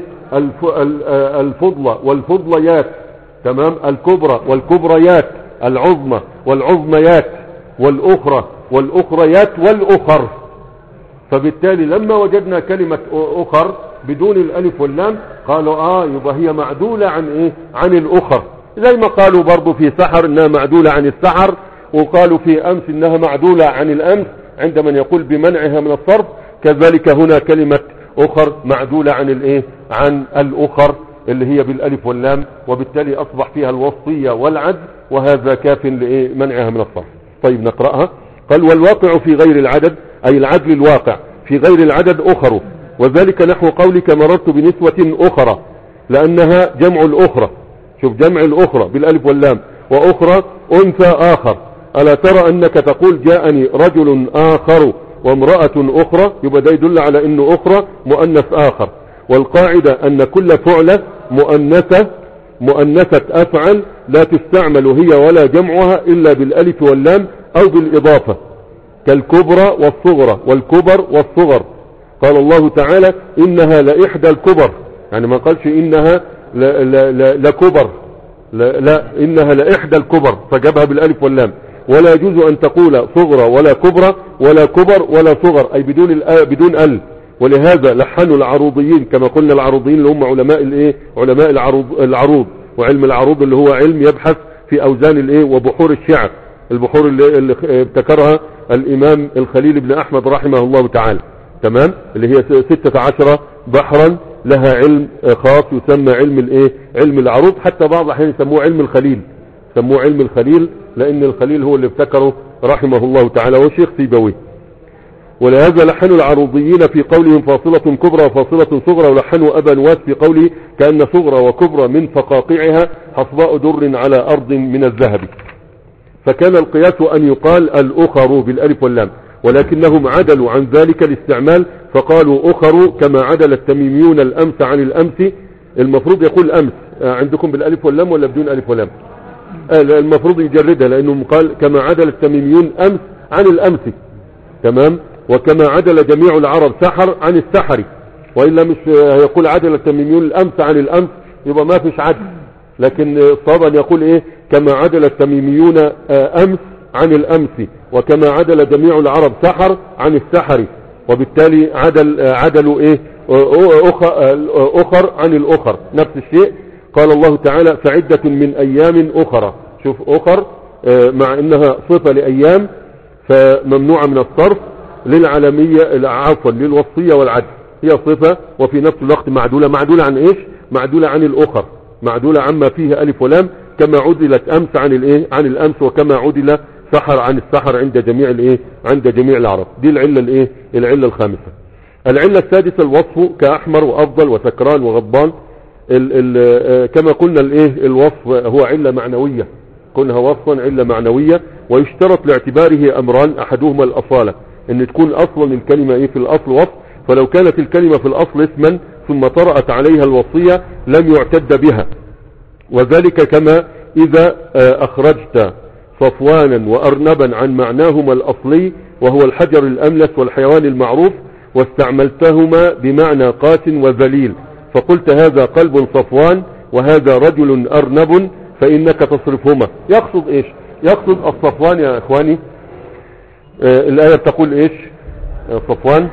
الفضلة والفضليات. تمام. الكبرى والكبريات، العظمى والعظميات، والاخرى والاخريات والاخر. فبالتالي لما وجدنا كلمة اخر بدون الالف واللام قالوا يبقى هي معدولة عن ايه؟ عن الاخر، زي ما قالوا برضو في سحر انها معدولة عن السحر، وقالوا في امس انها معدولة عن الامس عند من يقول بمنعها من الصرف. كذلك هنا كلمة اخر معدولة عن الايه؟ عن الاخر اللي هي بالالف واللام، وبالتالي اصبح فيها الوصية والعدل، وهذا كاف لايه؟ منعها من الصرف. طيب نقرأها. قال والواقع في غير العدد اي العدل الواقع في غير العدد اخر، وذلك نحو قولك مررت بنسوة اخرى، لانها جمع الاخرى. شوف جمع الاخرى بالالف واللام، واخرى انثى اخر. الا ترى انك تقول جاءني رجل اخر وامرأة اخرى، يبقى ده يدل على انه اخرى مؤنث اخر. والقاعدة ان كل فعلة مؤنثة افعل لا تستعمل هي ولا جمعها الا بالالف واللام او بالاضافة، كالكبرى والصغرى والكبر والصغر. قال الله تعالى انها لاحدى الكبر، يعني ما قالش انها لكبر، لا انها لاحدى الكبر فجابها بالالف واللام. ولا يجوز ان تقول صغرى ولا كبرى ولا كبر ولا صغر اي بدون ال. ولهذا لحنوا العروضيين كما قلنا، العروضيين اللي هم علماء الايه؟ علماء العروض، وعلم العروض اللي هو علم يبحث في اوزان الايه؟ وبحور الشعر، البحور اللي ابتكرها الامام الخليل بن احمد رحمه الله تعالى، تمام، اللي هي 16 بحرا لها علم خاص يسمى علم الايه؟ علم العروض. حتى بعض الاحيان يسموه علم الخليل، سموه علم الخليل لان الخليل هو اللي ابتكره رحمه الله تعالى، وشيخ سيبويه. ولهذا لحنوا العروضيين في قولهم فاصلة كبرى وفاصلة صغرى، ولحنوا ابا نواس في قوله كأن صغرى وكبرى من فقاقعها حصباء در على ارض من الذهب. فكان القياس ان يقال الاخر بالالف واللام، ولكنهم عدلوا عن ذلك الاستعمال فقالوا اخر كما عدل التميميون الامس عن الامس. المفروض يقول امس عندكم بالالف واللام ولا بدون الف واللام؟ المفروض يجردها، لانه قال كما عدل التميميون امس عن الامس، تمام، وكما عدل جميع العرب سحر عن السحر. وإلا مش يقول عدل التميميون الامس عن الامس يبقى ما فيش عدل، لكن الصواب ان يقول ايه؟ كما عدل التميميون امس عن الامس، وكما عدل جميع العرب سحر عن السحر، وبالتالي عدلوا ايه؟ اخر عن الاخر، نفس الشيء. قال الله تعالى فعدة من ايام اخرى. شوف اخر مع انها صفة لايام فممنوعة من الصرف للعالمية، عفوا للوصية والعدل، هي صفة وفي نفس الوقت معدولة. معدولة عن ايش؟ معدولة عن الاخر، معدولة عما فيه الف ولام، كما عدلت امس عن الايه؟ عن الامس، وكما عدل سحر عن السحر عند جميع الايه؟ عند جميع العرب. دي العلة الايه؟ العلة الخامسة. العلة السادسة الوصف كأحمر وافضل وسكران وغضبان. كما قلنا الايه؟ الوصف هو علة معنوية، كونها وصفا علة معنوية، ويشترط لاعتباره امران، احدهما الاصالة، ان تكون اصلا الكلمة ايه؟ في الاصل وصف. فلو كانت الكلمة في الاصل اسما ثم طرأت عليها الوصية لم يعتد بها، وذلك كما اذا اخرجت صفوانا وارنبا عن معناهما الاصلي وهو الحجر الاملس والحيوان المعروف، واستعملتهما بمعنى قاس وذليل، فقلت هذا قلب صفوان وهذا رجل ارنب، فانك تصرفهما. يقصد ايش؟ يقصد الصفوان يا اخواني. الآية بتقول ايش؟ صفوان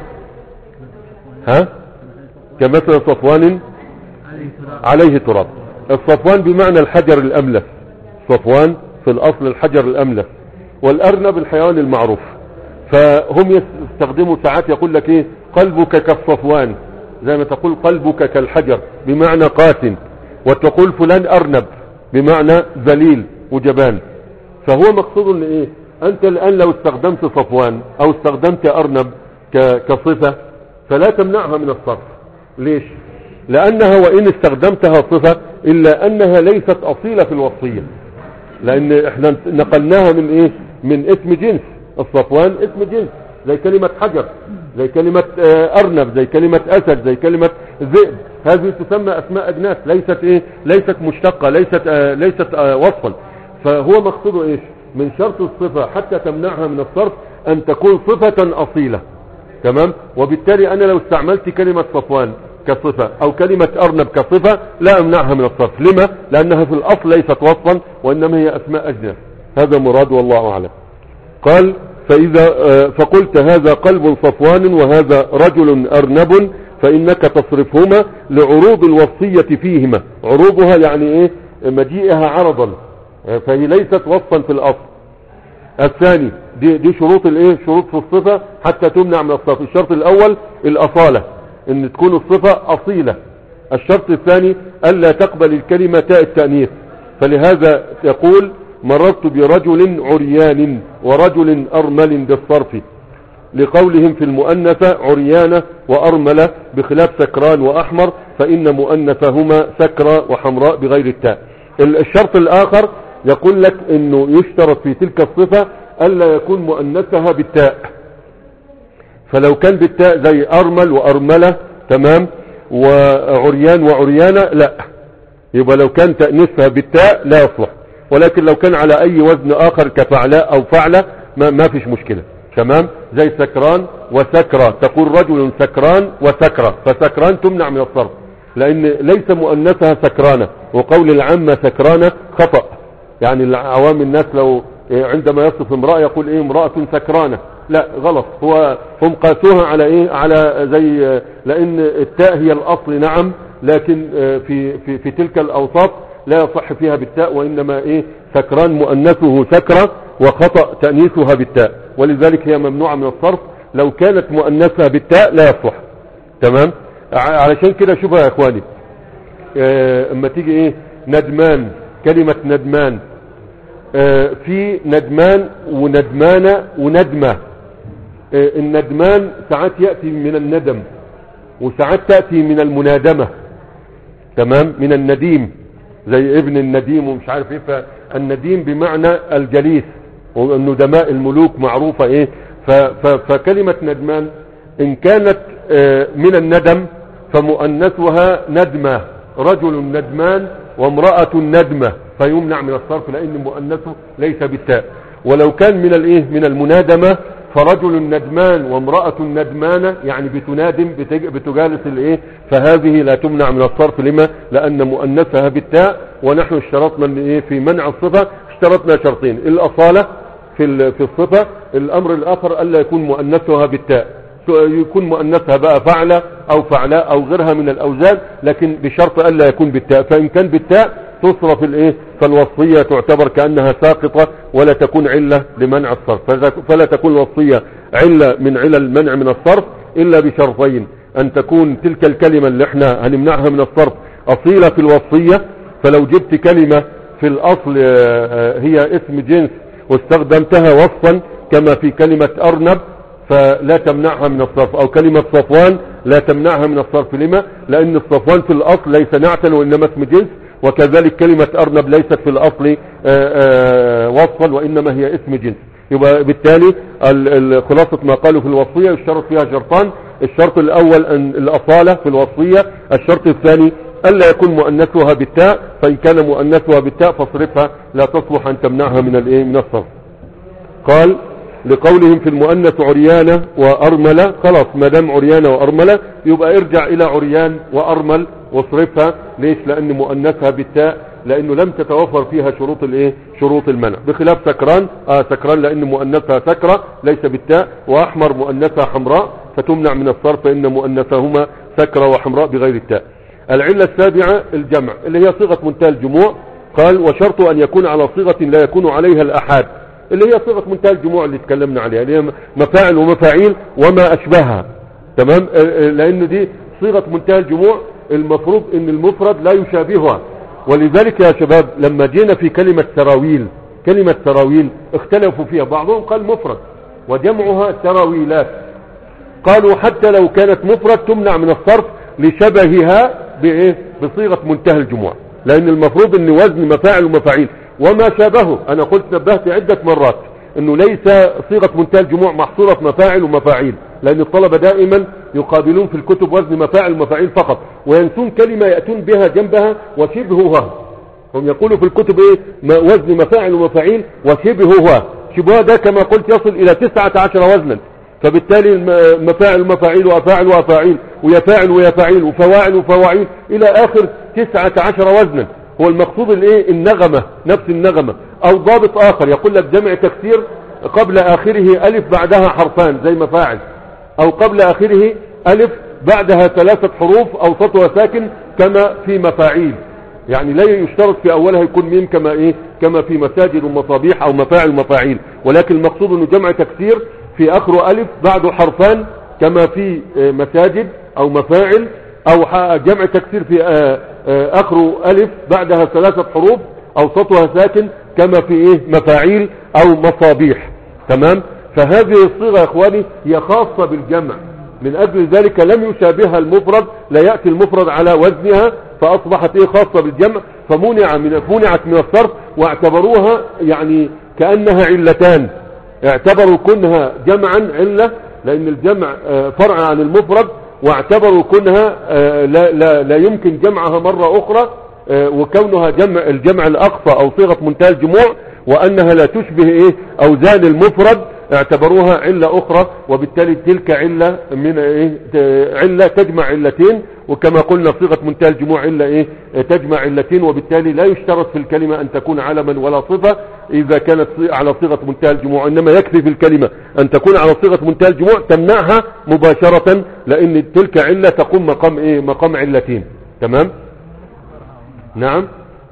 كمثل صفوان عليه تراب. الصفوان بمعنى الحجر الاملس، صفوان في الاصل الحجر الاملس، والارنب الحيوان المعروف. فهم يستخدموا ساعات يقول لك ايه؟ قلبك كالصفوان، زي ما تقول قلبك كالحجر بمعنى قاسٍ، وتقول فلان ارنب بمعنى ذليل وجبان. فهو مقصود ان ايه؟ انت الان لو استخدمت صفوان او استخدمت ارنب كصفة فلا تمنعها من الصرف. ليش؟ لانها وان استخدمتها صفة الا انها ليست اصيلة في الوصية، لان احنا نقلناها من ايه؟ من اسم جنس. الصفوان اسم جنس، زي كلمة حجر، زي كلمة ارنب، زي كلمة اسد، زي كلمة ذئب. هذه تسمى اسماء اجناس، ليست ايه؟ ليست مشتقة، ليست وصفا. فهو مقصوده ايش؟ من شرط الصفة حتى تمنعها من الصرف ان تكون صفة اصيلة، تمام. وبالتالي انا لو استعملت كلمة صفوان كصفة او كلمة ارنب كصفة لا امنعها من الصرف. لما؟ لانها في الاصل ليست وصفا وانما هي اسماء اجناس. هذا مراد والله اعلم. قال فقلت هذا قلب صفوان وهذا رجل ارنب، فإنك تصرفهما لعروض الوصية فيهما. عروضها يعني ايه؟ مجيئها عرضا، فهي ليست وصفا في الأصل. الثاني دي شروط الايه؟ شروط في الصفة حتى تمنع من الصرف. الشرط الأول الأصالة، ان تكون الصفة أصيلة. الشرط الثاني ألا تقبل الكلمة تاء التأنيث. فلهذا يقول مررت برجل عريان ورجل أرمل بالصرف، لقولهم في المؤنثة عريانة وأرملة بخلاف سكران وأحمر، فإن مؤنثهما سكرة وحمراء بغير التاء. الشرط الآخر يقول لك انه يشترط في تلك الصفة ألا يكون مؤنثها بالتاء. فلو كان بالتاء زي أرمل وأرملة تمام، وعريان وعريانة لا، يبقى لو كان تأنيثها بالتاء لا يصلح. ولكن لو كان على أي وزن آخر كفعلاء أو فعلة ما فيش مشكلة تمام. زي سكران وسكرة، تقول رجل سكران وسكرة، فسكران تمنع من الصرف لأن ليس مؤنثها سكرانة، وقول العامة سكرانة خطأ. يعني عوام الناس لو عندما يصف امرأة يقول ايه امرأة سكرانة، لا غلط. هم قاسوها على ايه؟ على زي، لان التاء هي الاصل نعم، لكن في تلك الاوصاف لا يصح فيها بالتاء، وانما ايه؟ سكران مؤنثه سكرة، وخطأ تأنيثها بالتاء، ولذلك هي ممنوعة من الصرف. لو كانت مؤنثها بالتاء لا يصح تمام. علشان كده شوفها يا اخواني، اما تيجي ايه؟ ندمان، كلمة ندمان، في ندمان وندمانة وندمة. الندمان ساعات يأتي من الندم، وساعات تأتي من المنادمة تمام، من النديم زي ابن النديم ومش عارف ايه. فالنديم بمعنى الجليس، والندماء الملوك معروفة ايه. فكلمة ندمان ان كانت من الندم فمؤنثها ندمة، رجل ندمان وامرأة ندمة، فيمنع من الصرف لان مؤنثه ليس بالتاء. ولو كان من الايه؟ من المنادمة، فرجل ندمان وامرأة ندمانة، يعني بتنادم بتجالس الايه، فهذه لا تمنع من الصرف. لما؟ لان مؤنثها بالتاء. ونحن اشترطنا ايه في منع الصفة؟ اشترطنا شرطين: الاصالة في الصفة، الامر الاخر الا يكون مؤنثها بالتاء، يكون مؤنثها بقى فعلة او فعلاء او غيرها من الاوزان، لكن بشرط الا يكون بالتاء. فان كان بالتاء تصرف الايه؟ فالوصية تعتبر كأنها ساقطة ولا تكون علة لمنع الصرف. فلا تكون الوصية علة من علل المنع من الصرف الا بشرطين: ان تكون تلك الكلمة اللي احنا هنمنعها من الصرف اصيلة في الوصية. فلو جبت كلمة في الاصل هي اسم جنس واستخدمتها وصفا كما في كلمة ارنب فلا تمنعها من الصرف، او كلمة صفوان لا تمنعها من الصرف. لما؟ لان الصفوان في الاصل ليس نعتا وانما اسم جنس، وكذلك كلمة ارنب ليست في الاصل وصفا وانما هي اسم جنس. يبقى بالتالي خلاصة ما قالوا في الوصية يشترط فيها شرطان: الشرط الاول ان الاصالة في الوصية، الشرط الثاني الا يكون مؤنثها بالتاء، فان كان مؤنثها بالتاء فاصرفها، لا تصلح ان تمنعها من الايه؟ من الصرف. قال لقولهم في المؤنث عريانة وأرملة، خلاص ما دام عريانة وأرملة يبقى ارجع إلى عريان وأرمل واصرفها. ليش؟ لأن مؤنثها بالتاء، لأنه لم تتوفر فيها شروط الايه؟ شروط المنع. بخلاف سكران، سكران لأن مؤنثها سكرة ليس بالتاء، وأحمر مؤنثها حمراء فتمنع من الصرف، فإن مؤنثهما سكرة وحمراء بغير التاء. العلة السابعة الجمع اللي هي صيغة منتهى الجموع. قال وشرط أن يكون على صيغة لا يكون عليها الأحاد، اللي هي صيغة منتهى الجموع اللي اتكلمنا عليها، اللي هي مفاعل ومفاعيل وما أشبهها تمام. لأن دي صيغة منتهى الجموع المفروض ان المفرد لا يشابهها. ولذلك يا شباب لما جينا في كلمة سراويل، كلمة سراويل اختلفوا فيها، بعضهم قال مفرد وجمعها سراويلات، قالوا حتى لو كانت مفرد تمنع من الصرف لشبهها بايه؟ بصيغة منتهى الجموع، لان المفروض ان وزن مفاعل ومفاعيل وما شابهه. انا قلت نبهت عدة مرات انه ليس صيغة منتهى الجموع محصورة في مفاعل ومفاعيل، لان الطلبة دائما يقابلون في الكتب وزن مفاعل ومفاعيل فقط، وينسون كلمة يأتون بها جنبها وشبهها. هم يقولوا في الكتب ايه؟ وزن مفاعل ومفاعيل وشبهها. شبهها ده كما قلت يصل الى 19 وزنا، فبالتالي مفاعل ومفاعيل وافاعل وافاعيل ويفاعل ويفاعيل وفواعل وفواعيل الى اخر 19 وزنا. هو المقصود الايه؟ النغمة، نفس النغمة. او ضابط اخر يقول لك جمع تكسير قبل اخره الف بعدها حرفان زي مفاعل، او قبل اخره الف بعدها 3 حروف اوسطها ساكن كما في مفاعيل. يعني لا يشترط في اولها يكون ميم كما ايه كما في مساجد ومصابيح او مفاعل ومفاعيل، ولكن المقصود انه جمع تكسير في اخره الف بعده حرفان كما في مساجد او مفاعل، او جمع تكسير في اخره الف بعدها 3 حروف اوسطها ساكن كما في ايه مفاعيل او مصابيح. تمام. فهذه الصيغة يا اخواني هي خاصة بالجمع، من اجل ذلك لم يشابهها المفرد، لا يأتي المفرد على وزنها، فاصبحت ايه خاصة بالجمع، فمنعت من الصرف، واعتبروها يعني كأنها علتان، اعتبروا كونها جمعا علة لان الجمع فرع عن المفرد، واعتبروا كونها لا يمكن جمعها مرة اخرى، وكونها الجمع الاقصى او صيغة منتهى الجموع، وانها لا تشبه ايه اوزان المفرد، اعتبروها علة اخرى، وبالتالي تلك علة من ايه علة تجمع علتين، وكما قلنا صيغة منتهى الجموع علة ايه تجمع علتين، وبالتالي لا يشترط في الكلمة ان تكون علما ولا صفة اذا كانت على صيغة منتهى الجموع، انما يكفي في الكلمة ان تكون على صيغة منتهى الجموع تمنعها مباشرة، لان تلك علة تقوم مقام ايه مقام علتين. تمام. نعم.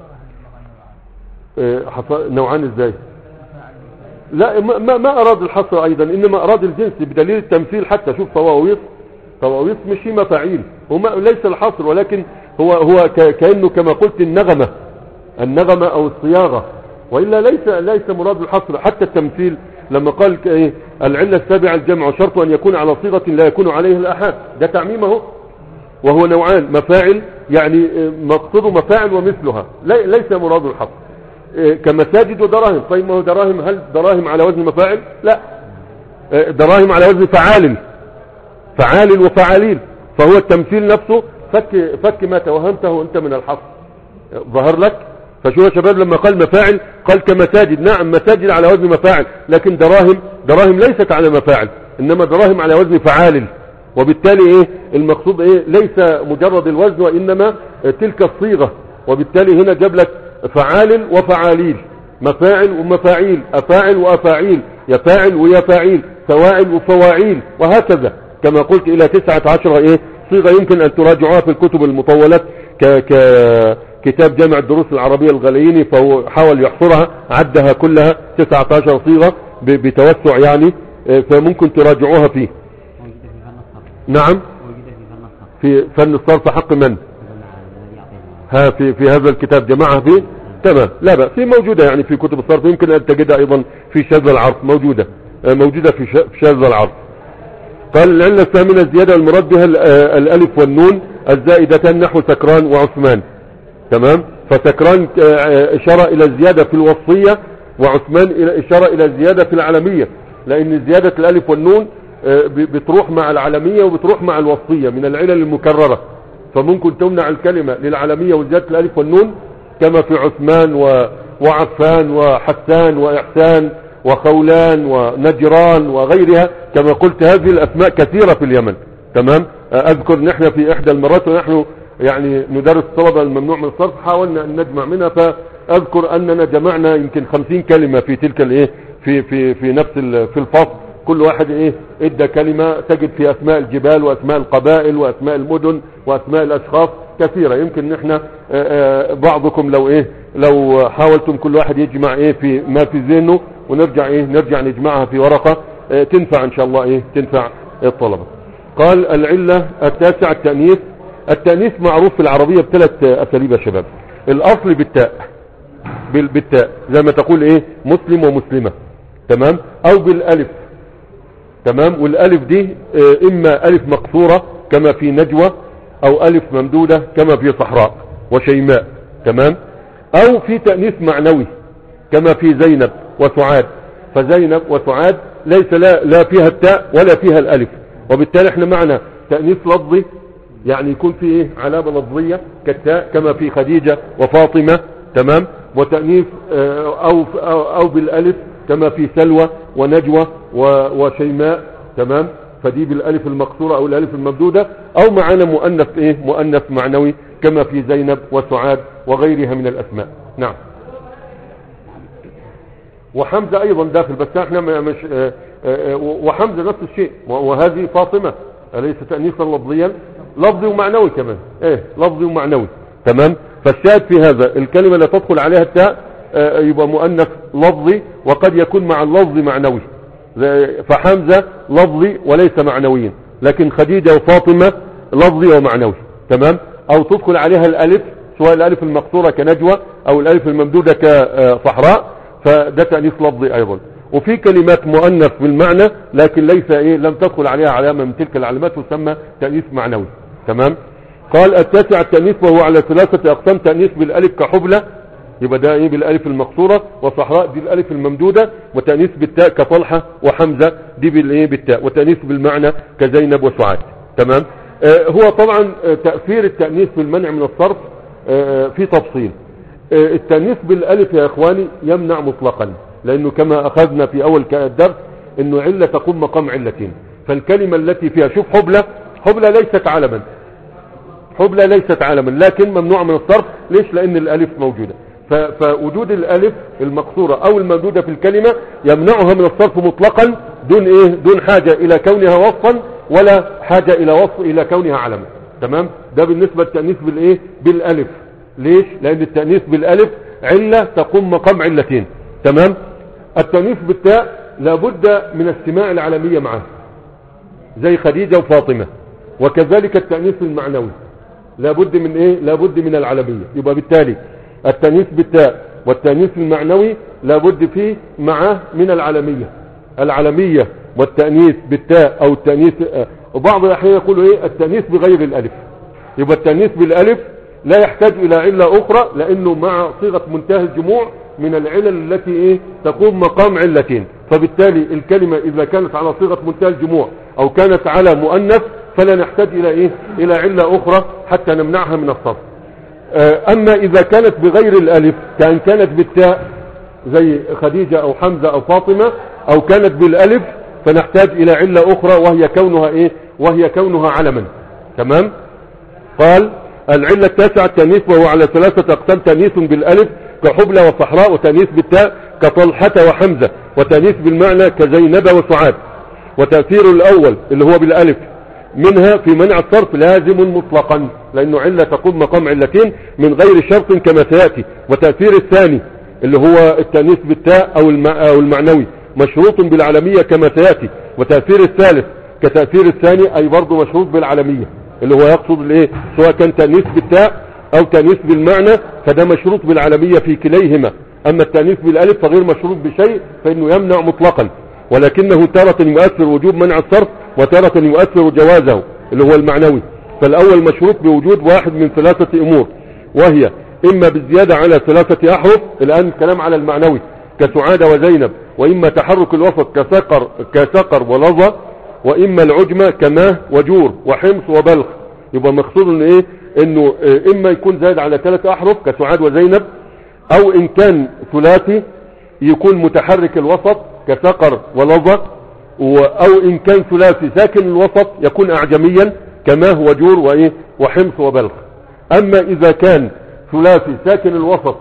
نوعان ازاي؟ لا ما اراد الحصر ايضا، انما اراد الجنس بدليل التمثيل. حتى شوف طواويس مش هي مفاعيل، هما ليس الحصر، ولكن هو كأنه كما قلت النغمة او الصياغة، وإلا ليس مراد الحصر. حتى التمثيل لما قال ايه العلة السابعة الجمع وشرط ان يكون على صيغة لا يكون عليه الاحاد، ده تعميمه، وهو نوعان مفاعل، يعني مقصده مفاعل ومثلها، ليس مراد الحصر. كمساجد ودراهم. طيب ما هو دراهم، هل دراهم على وزن مفاعل؟ لا، دراهم على وزن فعال وفعاليل، فهو التمثيل نفسه فك ما توهمته انت من الحصر ظهر لك. فشو يا شباب لما قال مفاعل قال كمساجد، نعم مساجد على وزن مفاعل، لكن دراهم ليست على مفاعل، انما دراهم على وزن فعال، وبالتالي ايه المقصود ايه ليس مجرد الوزن وانما تلك الصيغة، وبالتالي هنا جاب لك فعال وفعاليل، مفاعل ومفاعيل، افاعل وافاعيل، يفاعل ويفاعيل، فواعل وفواعيل، وهكذا كما قلت الى 19 ايه صيغة يمكن ان تراجعوها في الكتب المطولات ككتاب جامع الدروس العربية الغلييني، فهو حاول يحصرها عدها كلها 19 صيغة بتوسع يعني، فممكن تراجعوها فيه. نعم في فن الصرف حق من في هذا الكتاب جمعها فيه. تمام، لا بأس، في موجودة يعني في كتب الصرف، يمكن أن تجدها أيضا في شاذ العرف، موجودة في شاذ العرف. قال العلة الثامنة الزيادة المراد بها الألف والنون الزائدتان نحو سكران وعثمان. تمام. فسكران إشارة إلى الزيادة في الوصية، وعثمان إشارة إلى الزيادة في العلمية، لأن زيادة الألف والنون بتروح مع العلمية وبتروح مع الوصية من العلل المكررة، فممكن تمنع الكلمة للعلمية وزيادة الألف والنون كما في عثمان وعفان وحسان وإحسان وخولان ونجران وغيرها. كما قلت هذه الأسماء كثيرة في اليمن. تمام. أذكر نحن في إحدى المرات ونحن يعني ندرس الطلبة الممنوع من الصرف حاولنا أن نجمع منها، فأذكر أننا جمعنا يمكن 50 كلمة في تلك الإيه في نفس في الفصل، كل واحد ايه ادى كلمة، تجد في اسماء الجبال واسماء القبائل واسماء المدن واسماء الاشخاص كثيرة. يمكن نحن بعضكم لو حاولتم كل واحد يجمع في ما في ذهنه ونرجع نجمعها في ورقة تنفع ان شاء الله تنفع الطلبة. قال العلة التاسعة التأنيث معروف في العربية ب3 اساليب يا شباب. الاصل بالتاء زي ما تقول مسلم ومسلمة. تمام. او بالالف. تمام. والالف دي اما الف مقصورة كما في نجوى، او الف ممدودة كما في صحراء وشيماء. تمام. او في تأنيث معنوي كما في زينب وسعاد، فزينب وسعاد ليس لا فيها التاء ولا فيها الالف، وبالتالي احنا معنى تأنيث لفظي يعني يكون فيه علامة لفظية كالتاء كما في خديجة وفاطمة. تمام. وتأنيث او بالالف كما في سلوى ونجوى وشيماء. تمام. فدي بالالف المقصورة او الالف الممدودة، او معانا مؤنث معنوي كما في زينب وسعاد وغيرها من الاسماء. نعم. وحمزة ايضا داخل، بس احنا مش وحمزة نفس الشيء، وهذه فاطمة أليس تأنيثا لفظيا؟ لفظي ومعنوي كمان، ايه لفظي ومعنوي. تمام. فالشاهد في هذا الكلمة لا تدخل عليها التاء يبقى مؤنث لفظي، وقد يكون مع اللفظ معنوي، فحمزة لفظي وليس معنويا، لكن خديجة وفاطمة لفظي ومعنوي. تمام. او تدخل عليها الالف، سواء الالف المقصورة كنجوى او الالف الممدودة كصحراء، فده تأنيث لفظي ايضا. وفي كلمات مؤنث بالمعنى لكن ليس لم تدخل عليها علامة من تلك العلامات، تسمى تأنيث معنوي. تمام. قال التاسع التأنيث وهو على 3 أقسام. تأنيث بالالف كحبلة، يبقى ده بالالف المقصورة، وصحراء دي الالف الممدودة، وتأنيث بالتاء كطلحة وحمزة دي بالتاء، وتأنيث بالمعنى كزينب وسعاد. تمام. هو طبعا تأثير التأنيث في المنع من الصرف في تفصيل. التأنيث بالالف يا اخواني يمنع مطلقا، لانه كما اخذنا في اول الدرس انه علة تقوم مقام علتين. فالكلمة التي فيها، شوف حبلة ليست علما، حبلة ليست علما لكن ممنوع من الصرف. ليش؟ لان الالف موجودة. فوجود الالف المقصورة او الممدودة في الكلمة يمنعها من الصرف مطلقا، دون حاجة الى كونها وصفا، ولا حاجة الى كونها علما. تمام. ده بالنسبة للتأنيث بالالف. ليش؟ لان التأنيث بالالف علة تقوم مقام علتين. تمام. التأنيث بالتاء لابد من استماع العلمية معه، زي خديجة وفاطمة. وكذلك التأنيث المعنوي لابد من لابد من العلمية. يبقى بالتالي التأنيث بالتاء والتأنيث المعنوي لابد فيه معه من العلمية والتأنيث بالتاء او التأنيث، وبعض الاحيان يقولوا التأنيث بغير الالف. يبقى التأنيث بالالف لا يحتاج الى علة اخرى، لانه مع صيغة منتهى الجموع من العلل التي تقوم مقام علتين. فبالتالي الكلمة اذا كانت على صيغة منتهى الجموع او كانت على مؤنث فلا نحتاج الى علة اخرى حتى نمنعها من الصرف. اما اذا كانت بغير الالف، كان كانت بالتاء زي خديجة او حمزة او فاطمة، او كانت بالالف، فنحتاج الى علة اخرى وهي كونها علما. تمام. قال العلة التاسعة التأنيث وهو على 3 أقسام. تأنيث بالالف كحبلة وصحراء، وتأنيث بالتاء كطلحة وحمزة، وتأنيث بالمعنى كزينب وسعاد. وتأثير الأول اللي هو بالالف منها في منع الصرف لازم مطلقا، لأنه علة تقوم مقام علتين من غير شرط كما سيأتي. وتأثير الثاني اللي هو التأنيث بالتاء أو المعنوي مشروط بالعلمية كما سيأتي. وتأثير الثالث كتأثير الثاني أي برضه مشروط بالعلمية، اللي هو يقصد سواء كان تأنيث بالتاء أو تأنيث بالمعنى، فده مشروط بالعلمية في كليهما. أما التأنيث بالالف فغير مشروط بشيء، فإنه يمنع مطلقا، ولكنه تارة يؤثر وجوب منع الصرف وتارة يؤثر جوازه اللي هو المعنوي. فالأول مشروط بوجود واحد من 3 أمور، وهي إما بالزيادة على 3 أحرف، الآن الكلام على المعنوي كسعادة وزينب، وإما تحرك الوسط كسقر ولظى، وإما العجمة كماه وجور وحمص وبلخ. يبقى مقصود إنه إما يكون زائد على 3 أحرف كسعاد وزينب، أو إن كان ثلاثي يكون متحرك الوسط كسقر ولظى، أو إن كان ثلاثي ساكن الوسط يكون أعجميا كماه وجور وحمص وبلخ. أما إذا كان ثلاثي ساكن الوسط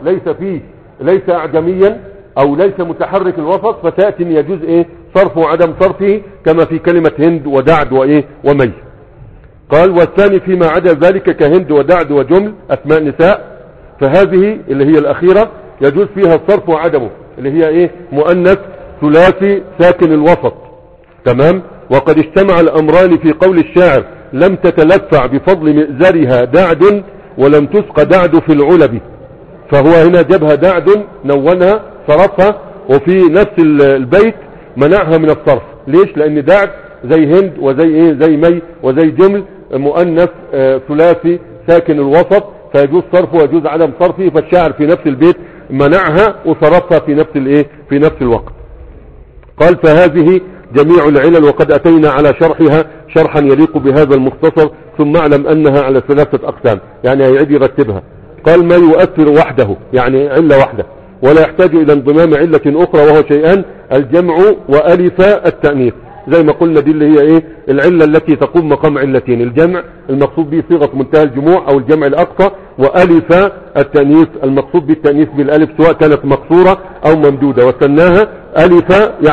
ليس أعجميا أو ليس متحرك الوسط، فتأتي يجوز صرف وعدم صرفه كما في كلمة هند ودعد ومي. قال والثاني فيما عدا ذلك كهند ودعد وجمل أسماء نساء، فهذه اللي هي الأخيرة يجوز فيها الصرف وعدمه، اللي هي مؤنث ثلاثي ساكن الوسط. تمام. وقد اجتمع الأمران في قول الشاعر لم تتلفع بفضل مئزرها دعد ولم تسق دعد في العلب. فهو هنا جابها دعد نونها صرفها، وفي نفس البيت منعها من الصرف. ليش؟ لأن دعد زي هند وزي زي مي وزي جمل مؤنث ثلاثي ساكن الوسط، فيجوز صرفه ويجوز عدم صرفه. فالشاعر في نفس البيت منعها وصرفها في نفس الوقت. قال فهذه جميع العلل، وقد أتينا على شرحها شرحا يليق بهذا المختصر، ثم اعلم أنها على 3 أقسام، يعني هيعيد يرتبها. قال ما يؤثر وحده، يعني علة واحدة، ولا يحتاج إلى انضمام علة أخرى، وهو شيئان: الجمع وألف التأنيث. زي ما قلنا دي اللي هي العلة التي تقوم مقام علتين: الجمع المقصود به صيغة منتهى الجموع أو الجمع الأقصى، وألف التأنيث المقصود بالتأنيث بالألف سواء كانت مقصورة أو ممدودة. وسناها ألف يعني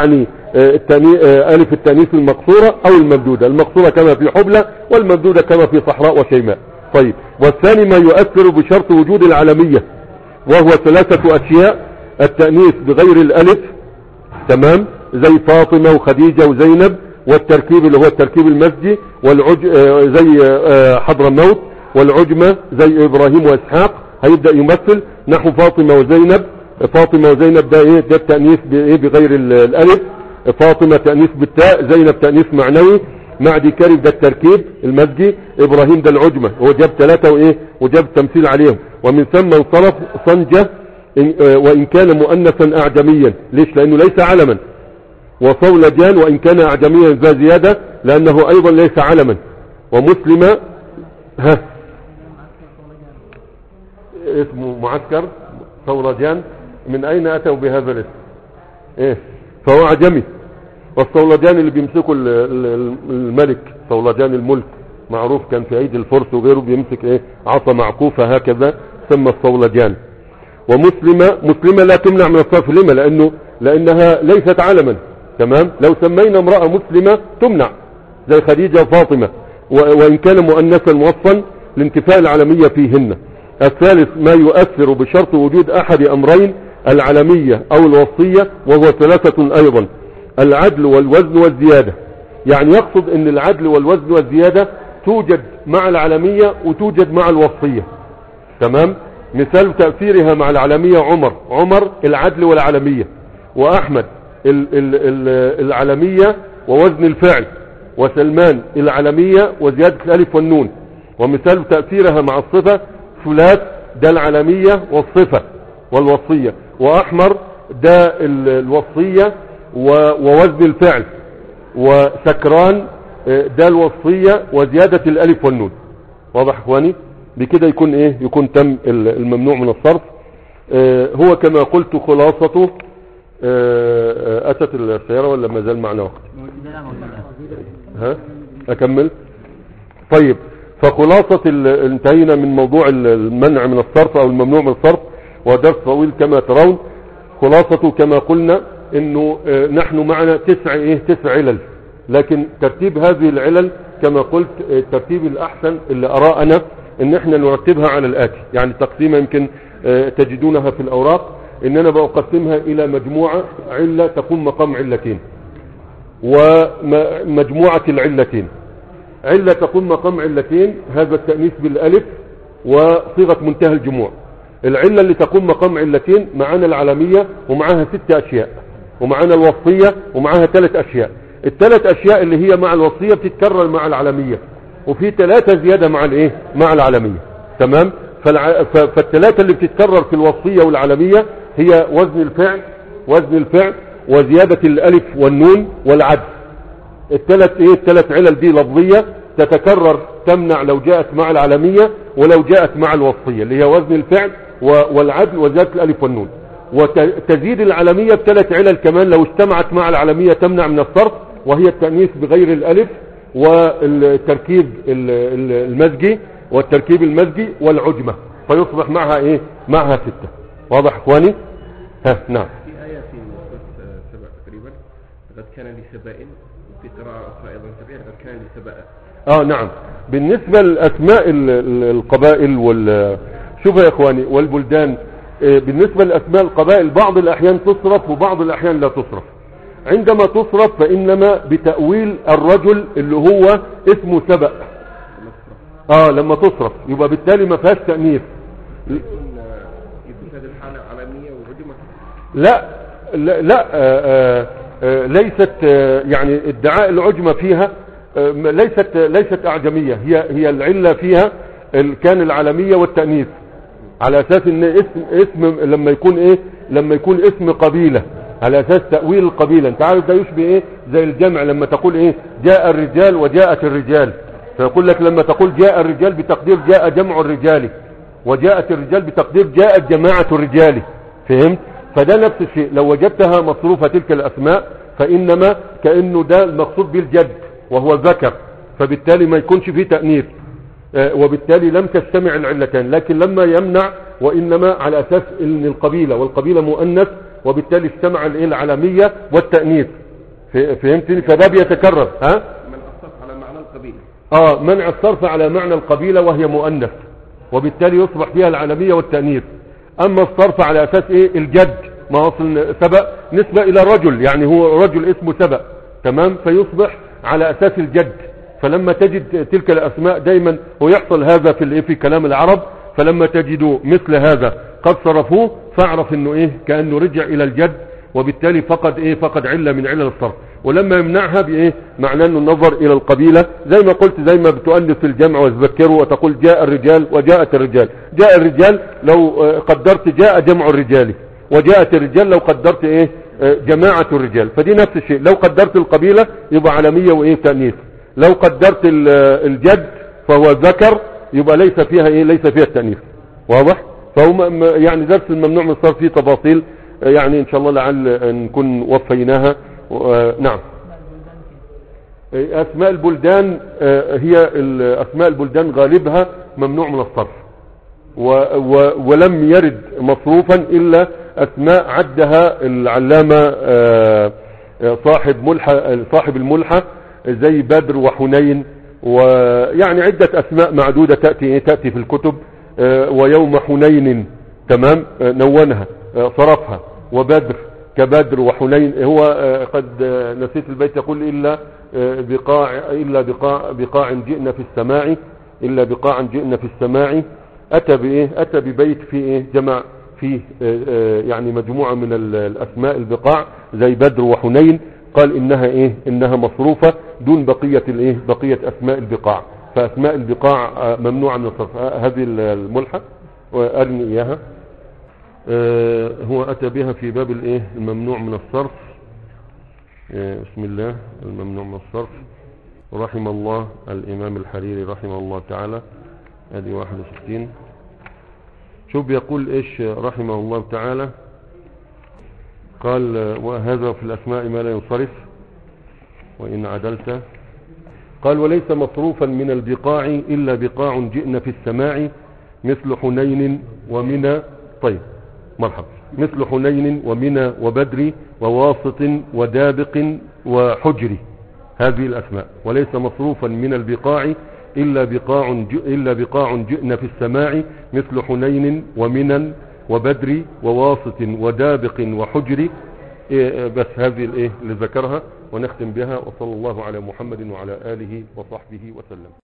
ألف التأنيث المقصورة أو الممدودة، المقصورة كما في حبلى والممدودة كما في صحراء وشيماء. طيب، والثاني ما يؤثر بشرط وجود العلمية، وهو 3 أشياء: التأنيث بغير الألف، تمام، زي فاطمة وخديجة وزينب، والتركيب اللي هو التركيب المزجي، زي حضرموت، والعجمة زي إبراهيم وإسحاق. هيبدأ يمثل نحو فاطمة وزينب. فاطمة وزينب ده ايه؟ ده التأنيث بغير الألف. فاطمة تأنيث بالتاء، زينب تأنيث معنوي، معدي كرب ده التركيب المزجي، إبراهيم ده العجمة. هو جاب 3 وإيه وجاب تمثيل عليهم. ومن ثم انصرف صنجة وإن كان مؤنثا أعجميا. ليش؟ لأنه ليس علما. وصولجان وإن كان أعجميا ذا زيادة لأنه أيضا ليس علما. ومسلمة اسمه معسكر صولجان. من أين أتوا بهذا الاسم؟ إيه؟ فهو أعجمي. والصولجان اللي بيمسكوا الملك، صولجان الملك معروف، كان في عيد الفرس وغيره بيمسك ايه؟ عصا معكوفة هكذا، سمى الصولجان. مسلمة لا تمنع من الصرف. لما؟ لأنها ليست علما. تمام. لو سمينا امرأة مسلمة تمنع، زي خديجة وفاطمة، وإن كان مؤنثا موصا لانتفاء العلمية فيهن. الثالث ما يؤثر بشرط وجود أحد أمرين: العلمية أو الوصية، وهو 3 أيضا: العدل والوزن والزيادة. يعني يقصد ان العدل والوزن والزيادة توجد مع العلمية وتوجد مع الوصية. تمام. مثال تأثيرها مع العلمية: عمر العدل والعلمية، وأحمد العلمية ووزن الفعل، وسلمان العلمية وزيادة الألف والنون. ومثال تأثيرها مع الصفة: ثلاث ده العلمية والصفة والوصية، وأحمر ده الوصية ووزن الفعل، وسكران ده الوصية وزيادة الألف والنون. واضح اخواني؟ بكده يكون ايه؟ يكون تم الممنوع من الصرف. هو كما قلت خلاصته. أتت السيارة ولا ما زال معنا وقت؟ أكمل. طيب، فخلاصة انتهينا من موضوع المنع من الصرف أو الممنوع من الصرف، ودرس طويل كما ترون. خلاصته كما قلنا انه نحن معنا 9 علل، لكن ترتيب هذه العلل كما قلت الترتيب الأحسن اللي أراه أنا ان احنا نرتبها على الآتي. يعني تقسيمها يمكن تجدونها في الأوراق، ان انا بقسمها الى مجموعة علة تقوم مقام علتين، ومجموعة العلتين. علة تقوم مقام علتين، هذا التأنيث بالألف وصيغة منتهى الجموع. العلة اللي تقوم مقام علتين معانا العلمية ومعاها 6 أشياء، ومعانا الوصية ومعاها 3 أشياء. ال3 أشياء اللي هي مع الوصية بتتكرر مع العلمية، وفي 3 زيادة مع الايه؟ مع العلمية. تمام. فال3 اللي بتتكرر في الوصية والعلمية هي وزن الفعل وزيادة الألف والنون والعدل. الثلاث علل دي لفظية تتكرر، تمنع لو جاءت مع العلمية ولو جاءت مع الوصية، اللي هي وزن الفعل والعدل وزيادة الألف والنون. وتزيد العلمية ب3 علل كمان لو اجتمعت مع العلمية تمنع من الصرف، وهي التأنيث بغير الألف، والتركيب المزجي والتركيب المزجي والعجمة، فيصبح معها ايه؟ معها 6. واضح اخواني؟ نعم. في آية في سورة 7 تقريبا: لقد كان لسبأ، وفي قراءة أخرى أيضا سبعين: لقد كان لسبأ. نعم. بالنسبة لأسماء القبائل شوف يا اخواني والبلدان، بالنسبة لأسماء القبائل بعض الأحيان تصرف وبعض الأحيان لا تصرف. عندما تصرف فإنما بتأويل الرجل اللي هو اسمه سبأ. لما تصرف يبقى بالتالي ما فيهاش تأنيث. يكون هذه الحالة علمية وعجمة؟ لا ليست، يعني ادعاء العجمة فيها ليست أعجمية. هي العلة فيها كان العلمية والتأنيث، على أساس ان اسم لما يكون اسم قبيلة، على أساس تأويل القبيلة. انت عارف ده يشبه ايه؟ زي الجمع، لما تقول ايه؟ جاء الرجال وجاءت الرجال، فيقول لك لما تقول جاء الرجال بتقدير جاء جمع الرجال، وجاءت الرجال بتقدير جاءت جماعة الرجال. فهمت؟ فده نفس الشيء. لو وجدتها مصروفة تلك الأسماء فإنما كأنه ده المقصود به الجد وهو ذكر، فبالتالي ما يكونش فيه تأنيث، وبالتالي لم تجتمع العلتان. لكن لما يمنع وإنما على أساس ان القبيلة والقبيلة مؤنث، وبالتالي اجتمع العلمية والتأنيث. فهمتني؟ فده بيتكرر. ها؟ منع الصرف على معنى القبيلة. منع الصرف على معنى القبيلة وهي مؤنث، وبالتالي يصبح فيها العالمية والتأنيث. اما الصرف على اساس ايه؟ الجد، ما اصل سبأ نسبة الى رجل، يعني هو رجل اسمه سبأ، تمام، فيصبح على اساس الجد. فلما تجد تلك الاسماء دايما ويحصل هذا في كلام العرب، فلما تجدوا مثل هذا قد صرفوه فاعرف انه ايه؟ كأنه رجع الى الجد، وبالتالي فقد ايه؟ فقد علة من علل الصرف. ولما يمنعها بايه؟ معناه انه النظر الى القبيلة، زي ما قلت، زي ما بتؤلف في الجمع وتذكره وتقول جاء الرجال وجاءت الرجال. جاء الرجال لو قدرت جاء جمع الرجال، وجاءت الرجال لو قدرت ايه؟ جماعة الرجال. فدي نفس الشيء. لو قدرت القبيلة يبقى عالمية وايه؟ تأنيث. لو قدرت الجد فهو ذكر، يبقى ليس فيها ايه؟ ليس فيها التأنيث. واضح؟ فهو يعني درس الممنوع من الصرف فيه تفاصيل، يعني ان شاء الله لعل نكون وفيناها. نعم. اسماء البلدان هي اسماء البلدان غالبها ممنوع من الصرف، ولم يرد مصروفا الا اسماء عدها العلامة صاحب الملحة، زي بدر وحنين، ويعني عدة اسماء معدودة تأتي في الكتب. ويوم حنين، تمام، نونها صرفها. وبدر كبدر وحنين. هو قد نسيت البيت يقول إلا بقاع جئنا في السماع، إلا بقاعا جئنا في السماع. أتى بإيه؟ أتى ببيت فيه إيه؟ جمع فيه يعني مجموعة من الأسماء البقاع زي بدر وحنين، قال إنها إيه؟ إنها مصروفة دون بقية الإيه؟ بقية أسماء البقاع. فأسماء البقاع ممنوعة من الصرف. هذه الملحة وأرني إياها. هو أتى بها في باب الإيه؟ الممنوع من الصرف. بسم الله. الممنوع من الصرف، رحم الله الإمام الحريري رحمه الله تعالى. هذه 61. شوف بيقول إيش رحمه الله تعالى؟ قال وهذا في الأسماء ما لا ينصرف وإن عدلت. قال وليس مصروفا من البقاع إلا بقاع جئنا في السماع، مثل حنين ومنى. طيب مرحبا. مثل حنين ومنى وبدر وواسط ودابق وحجر. هذه الأسماء. وليس مصروفا من البقاع إلا بقاع جئنا في السماع، مثل حنين ومنى وبدر وواسط ودابق وحجر. بس هذه الايه اللي ذكرها ونختم بها. وصلى الله على محمد وعلى آله وصحبه وسلم.